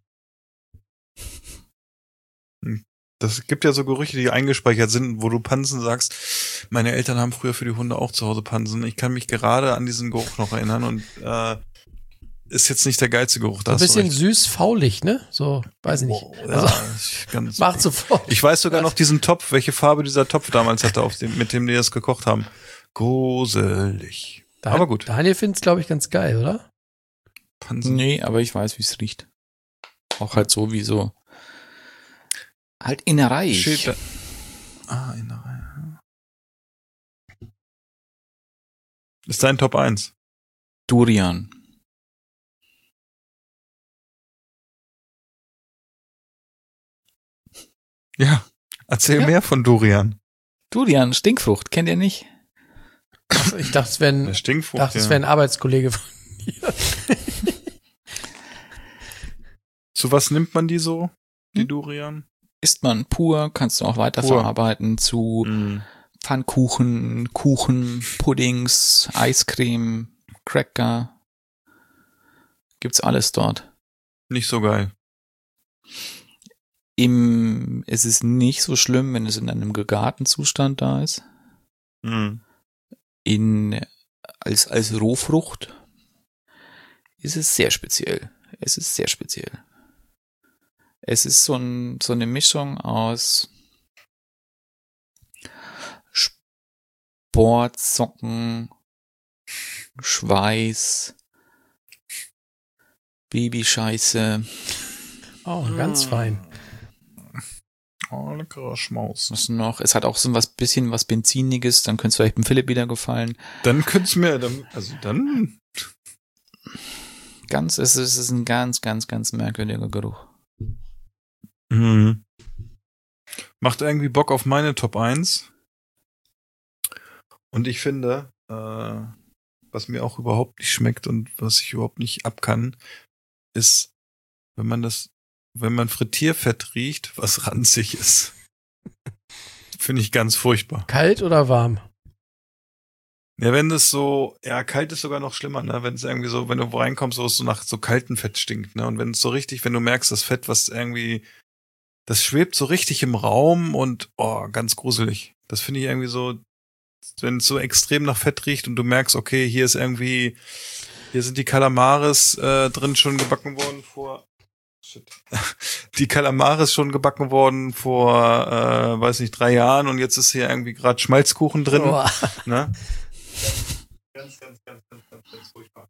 Das gibt ja so Gerüche, die eingespeichert sind, wo du Pansen sagst. Meine Eltern haben früher für die Hunde auch zu Hause Pansen. Ich kann mich gerade an diesen Geruch noch erinnern und äh, ist jetzt nicht der geilste Geruch. So ein bisschen süß-faulig, ne? So, weiß ich nicht. Wow, ja, Also, ich ganz macht sofort. Ich weiß sogar noch diesen Topf, welche Farbe dieser Topf damals hatte, auf dem, mit dem die das gekocht haben. Gruselig. Dan- Aber gut. Daniel findet es, glaube ich, ganz geil, oder? Pansen. Nee, aber ich weiß, wie es riecht. Auch halt so wie so. Halt Innerei. Steht da- Ah, Innerei. Ist dein Top eins? Durian. Ja. Erzähl Ja. mehr von Durian. Durian, Stinkfrucht, kennt ihr nicht? Ich dachte, es wäre ein, Der Stinkfrucht, dachte, es ja. wär ein Arbeitskollege von dir. Zu was nimmt man die so, die Durian? Isst man pur, kannst du auch weiterverarbeiten zu Mhm. Pfannkuchen, Kuchen, Puddings, Eiscreme, Cracker. Gibt's alles dort. Nicht so geil. Im, es ist nicht so schlimm, wenn es in einem gegarten Zustand da ist. Mhm. In, als, als Rohfrucht ist es sehr speziell. Es ist sehr speziell. Es ist so, ein, so eine Mischung aus Sportsocken, Schweiß, Babyscheiße. Oh, ganz fein. Oh, leckerer Schmaus. Was noch? Es hat auch so was bisschen was Benziniges, dann könnte es vielleicht dem Philipp wieder gefallen. Dann könnt's mir, dann, also dann, Ganz, es ist, es ist ein ganz, ganz, ganz merkwürdiger Geruch. mhm. Macht irgendwie Bock auf meine Top eins. Und ich finde, äh, was mir auch überhaupt nicht schmeckt und was ich überhaupt nicht abkann, ist, wenn man das, wenn man Frittierfett riecht, was ranzig ist. Finde ich ganz furchtbar. Kalt oder warm? Ja, wenn das so, ja, kalt ist sogar noch schlimmer, ne? Wenn es irgendwie so, wenn du wo reinkommst, wo es so nach so kaltem Fett stinkt, ne? Und wenn es so richtig, wenn du merkst, das Fett, was irgendwie, das schwebt so richtig im Raum und, oh, ganz gruselig. Das finde ich irgendwie so, wenn es so extrem nach Fett riecht und du merkst, okay, hier ist irgendwie, hier sind die Kalamares äh, drin schon gebacken worden vor, shit, die Kalamares schon gebacken worden vor, äh, weiß nicht, drei Jahren und jetzt ist hier irgendwie gerade Schmalzkuchen drin. Oh. Ne? Ganz, ganz, ganz, ganz, ganz, ganz furchtbar.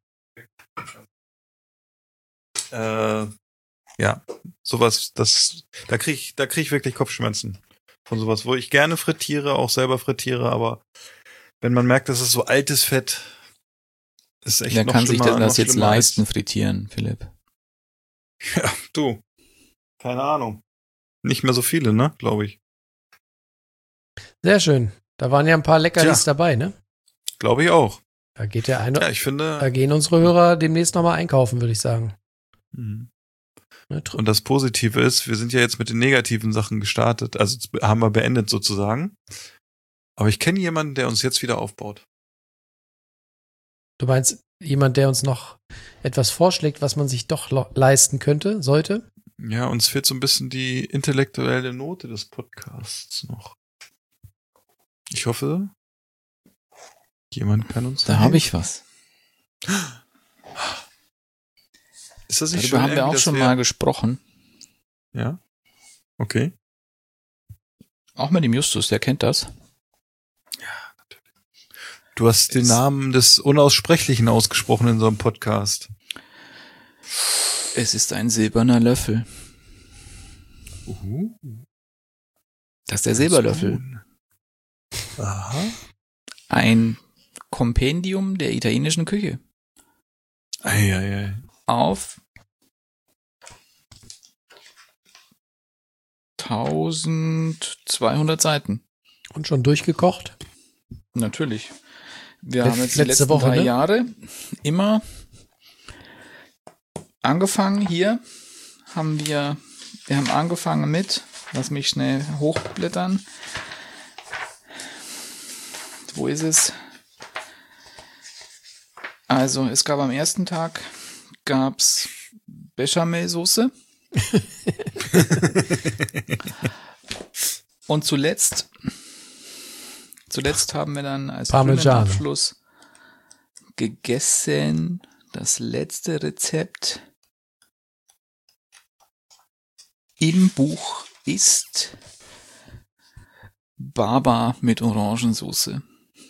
Äh, ja, sowas, das, da krieg ich, da krieg ich wirklich Kopfschmerzen von sowas, wo ich gerne frittiere, auch selber frittiere, aber wenn man merkt, das ist so altes Fett, ist echt Wer noch kann sich schlimmer, denn das noch jetzt schlimmer leisten, als- frittieren, Philipp? Ja, du. Keine Ahnung. Nicht mehr so viele, ne, glaube ich. Sehr schön. Da waren ja ein paar Leckerlis Tja. dabei, ne? Glaube ich auch. Da geht der eine, Ja, ich finde. da gehen unsere Hörer demnächst nochmal einkaufen, würde ich sagen. Mhm. Ne, tr- Und das Positive ist, wir sind ja jetzt mit den negativen Sachen gestartet, also jetzt haben wir beendet sozusagen. Aber ich kenne jemanden, der uns jetzt wieder aufbaut. Du meinst jemand, der uns noch etwas vorschlägt, was man sich doch lo- leisten könnte, sollte? Ja, uns fehlt so ein bisschen die intellektuelle Note des Podcasts noch. Ich hoffe, jemand kann uns Da habe ich was. Ist das nicht Darüber schön, haben wir irgendwie, auch dass schon mal gesprochen. Ja? Okay. Auch mit dem Justus, der kennt das. Du hast den Es- Namen des Unaussprechlichen ausgesprochen in so einem Podcast. Es ist ein silberner Löffel. Uh, Das ist der Silberlöffel. Aha. Ein Kompendium der italienischen Küche. Eieiei. Auf eintausendzweihundert Seiten. Und schon durchgekocht? Natürlich. Wir Let- haben jetzt die letzte letzten Woche, drei ne? Jahre immer angefangen hier, haben wir, wir haben angefangen mit, lass mich schnell hochblättern. Wo ist es? Also, es gab am ersten Tag, gab's Bechamelsoße. Und zuletzt, zuletzt haben wir dann als grünen Parmigiano. Abschluss gegessen. Das letzte Rezept im Buch ist Baba mit Orangensoße.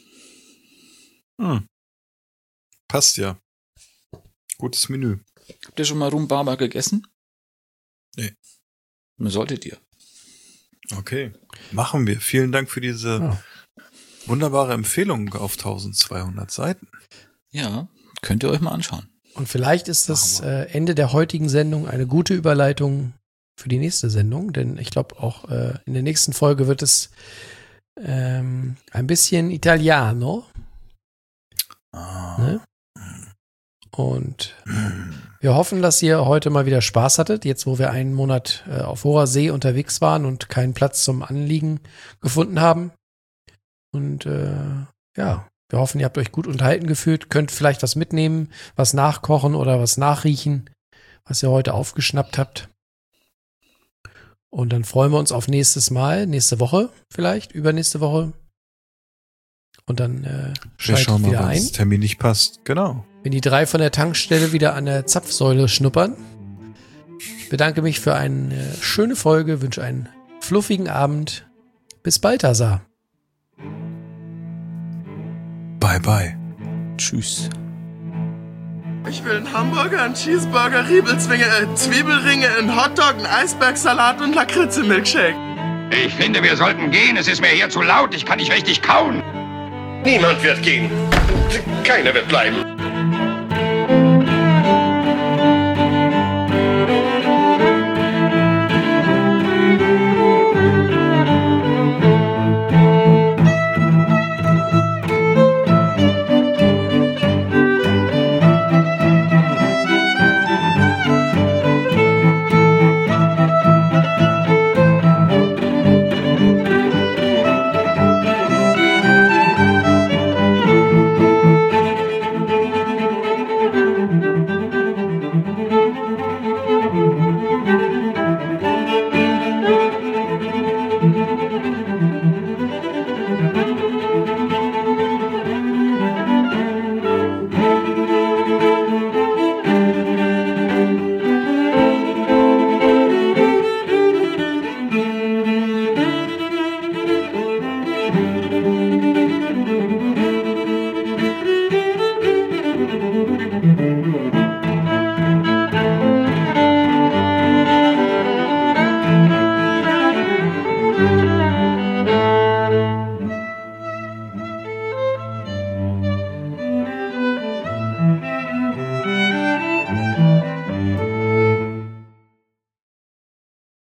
Hm. Passt ja. Gutes Menü. Habt ihr schon mal Rhubarber gegessen? Nee. Solltet ihr. Okay. Machen wir. Vielen Dank für diese Ja. wunderbare Empfehlung auf eintausendzweihundert Seiten. Ja, könnt ihr euch mal anschauen. Und vielleicht ist das äh, Ende der heutigen Sendung eine gute Überleitung für die nächste Sendung, denn ich glaube auch äh, in der nächsten Folge wird es ähm, ein bisschen Italiano. Ah. Ne? Und wir hoffen, dass ihr heute mal wieder Spaß hattet, jetzt wo wir einen Monat äh, auf hoher See unterwegs waren und keinen Platz zum Anliegen gefunden haben. Und äh, ja, wir hoffen, ihr habt euch gut unterhalten gefühlt, könnt vielleicht was mitnehmen, was nachkochen oder was nachriechen, was ihr heute aufgeschnappt habt. Und dann freuen wir uns auf nächstes Mal, nächste Woche vielleicht, übernächste Woche. Und dann äh, Wir schaltet schauen mal, wieder wenn ein. das Termin nicht passt. Genau. Wenn die drei von der Tankstelle wieder an der Zapfsäule schnuppern. Bedanke mich für eine schöne Folge, wünsche einen fluffigen Abend. Bis bald, Asa. Bye, bye. Tschüss. Ich will einen Hamburger, einen Cheeseburger, Riebelzwinge, äh, Zwiebelringe, einen Hotdog, einen Eisbergsalat und Lakritze-Milkshake. Ich finde, wir sollten gehen. Es ist mir hier zu laut. Ich kann nicht richtig kauen. Niemand wird gehen. Keiner wird bleiben.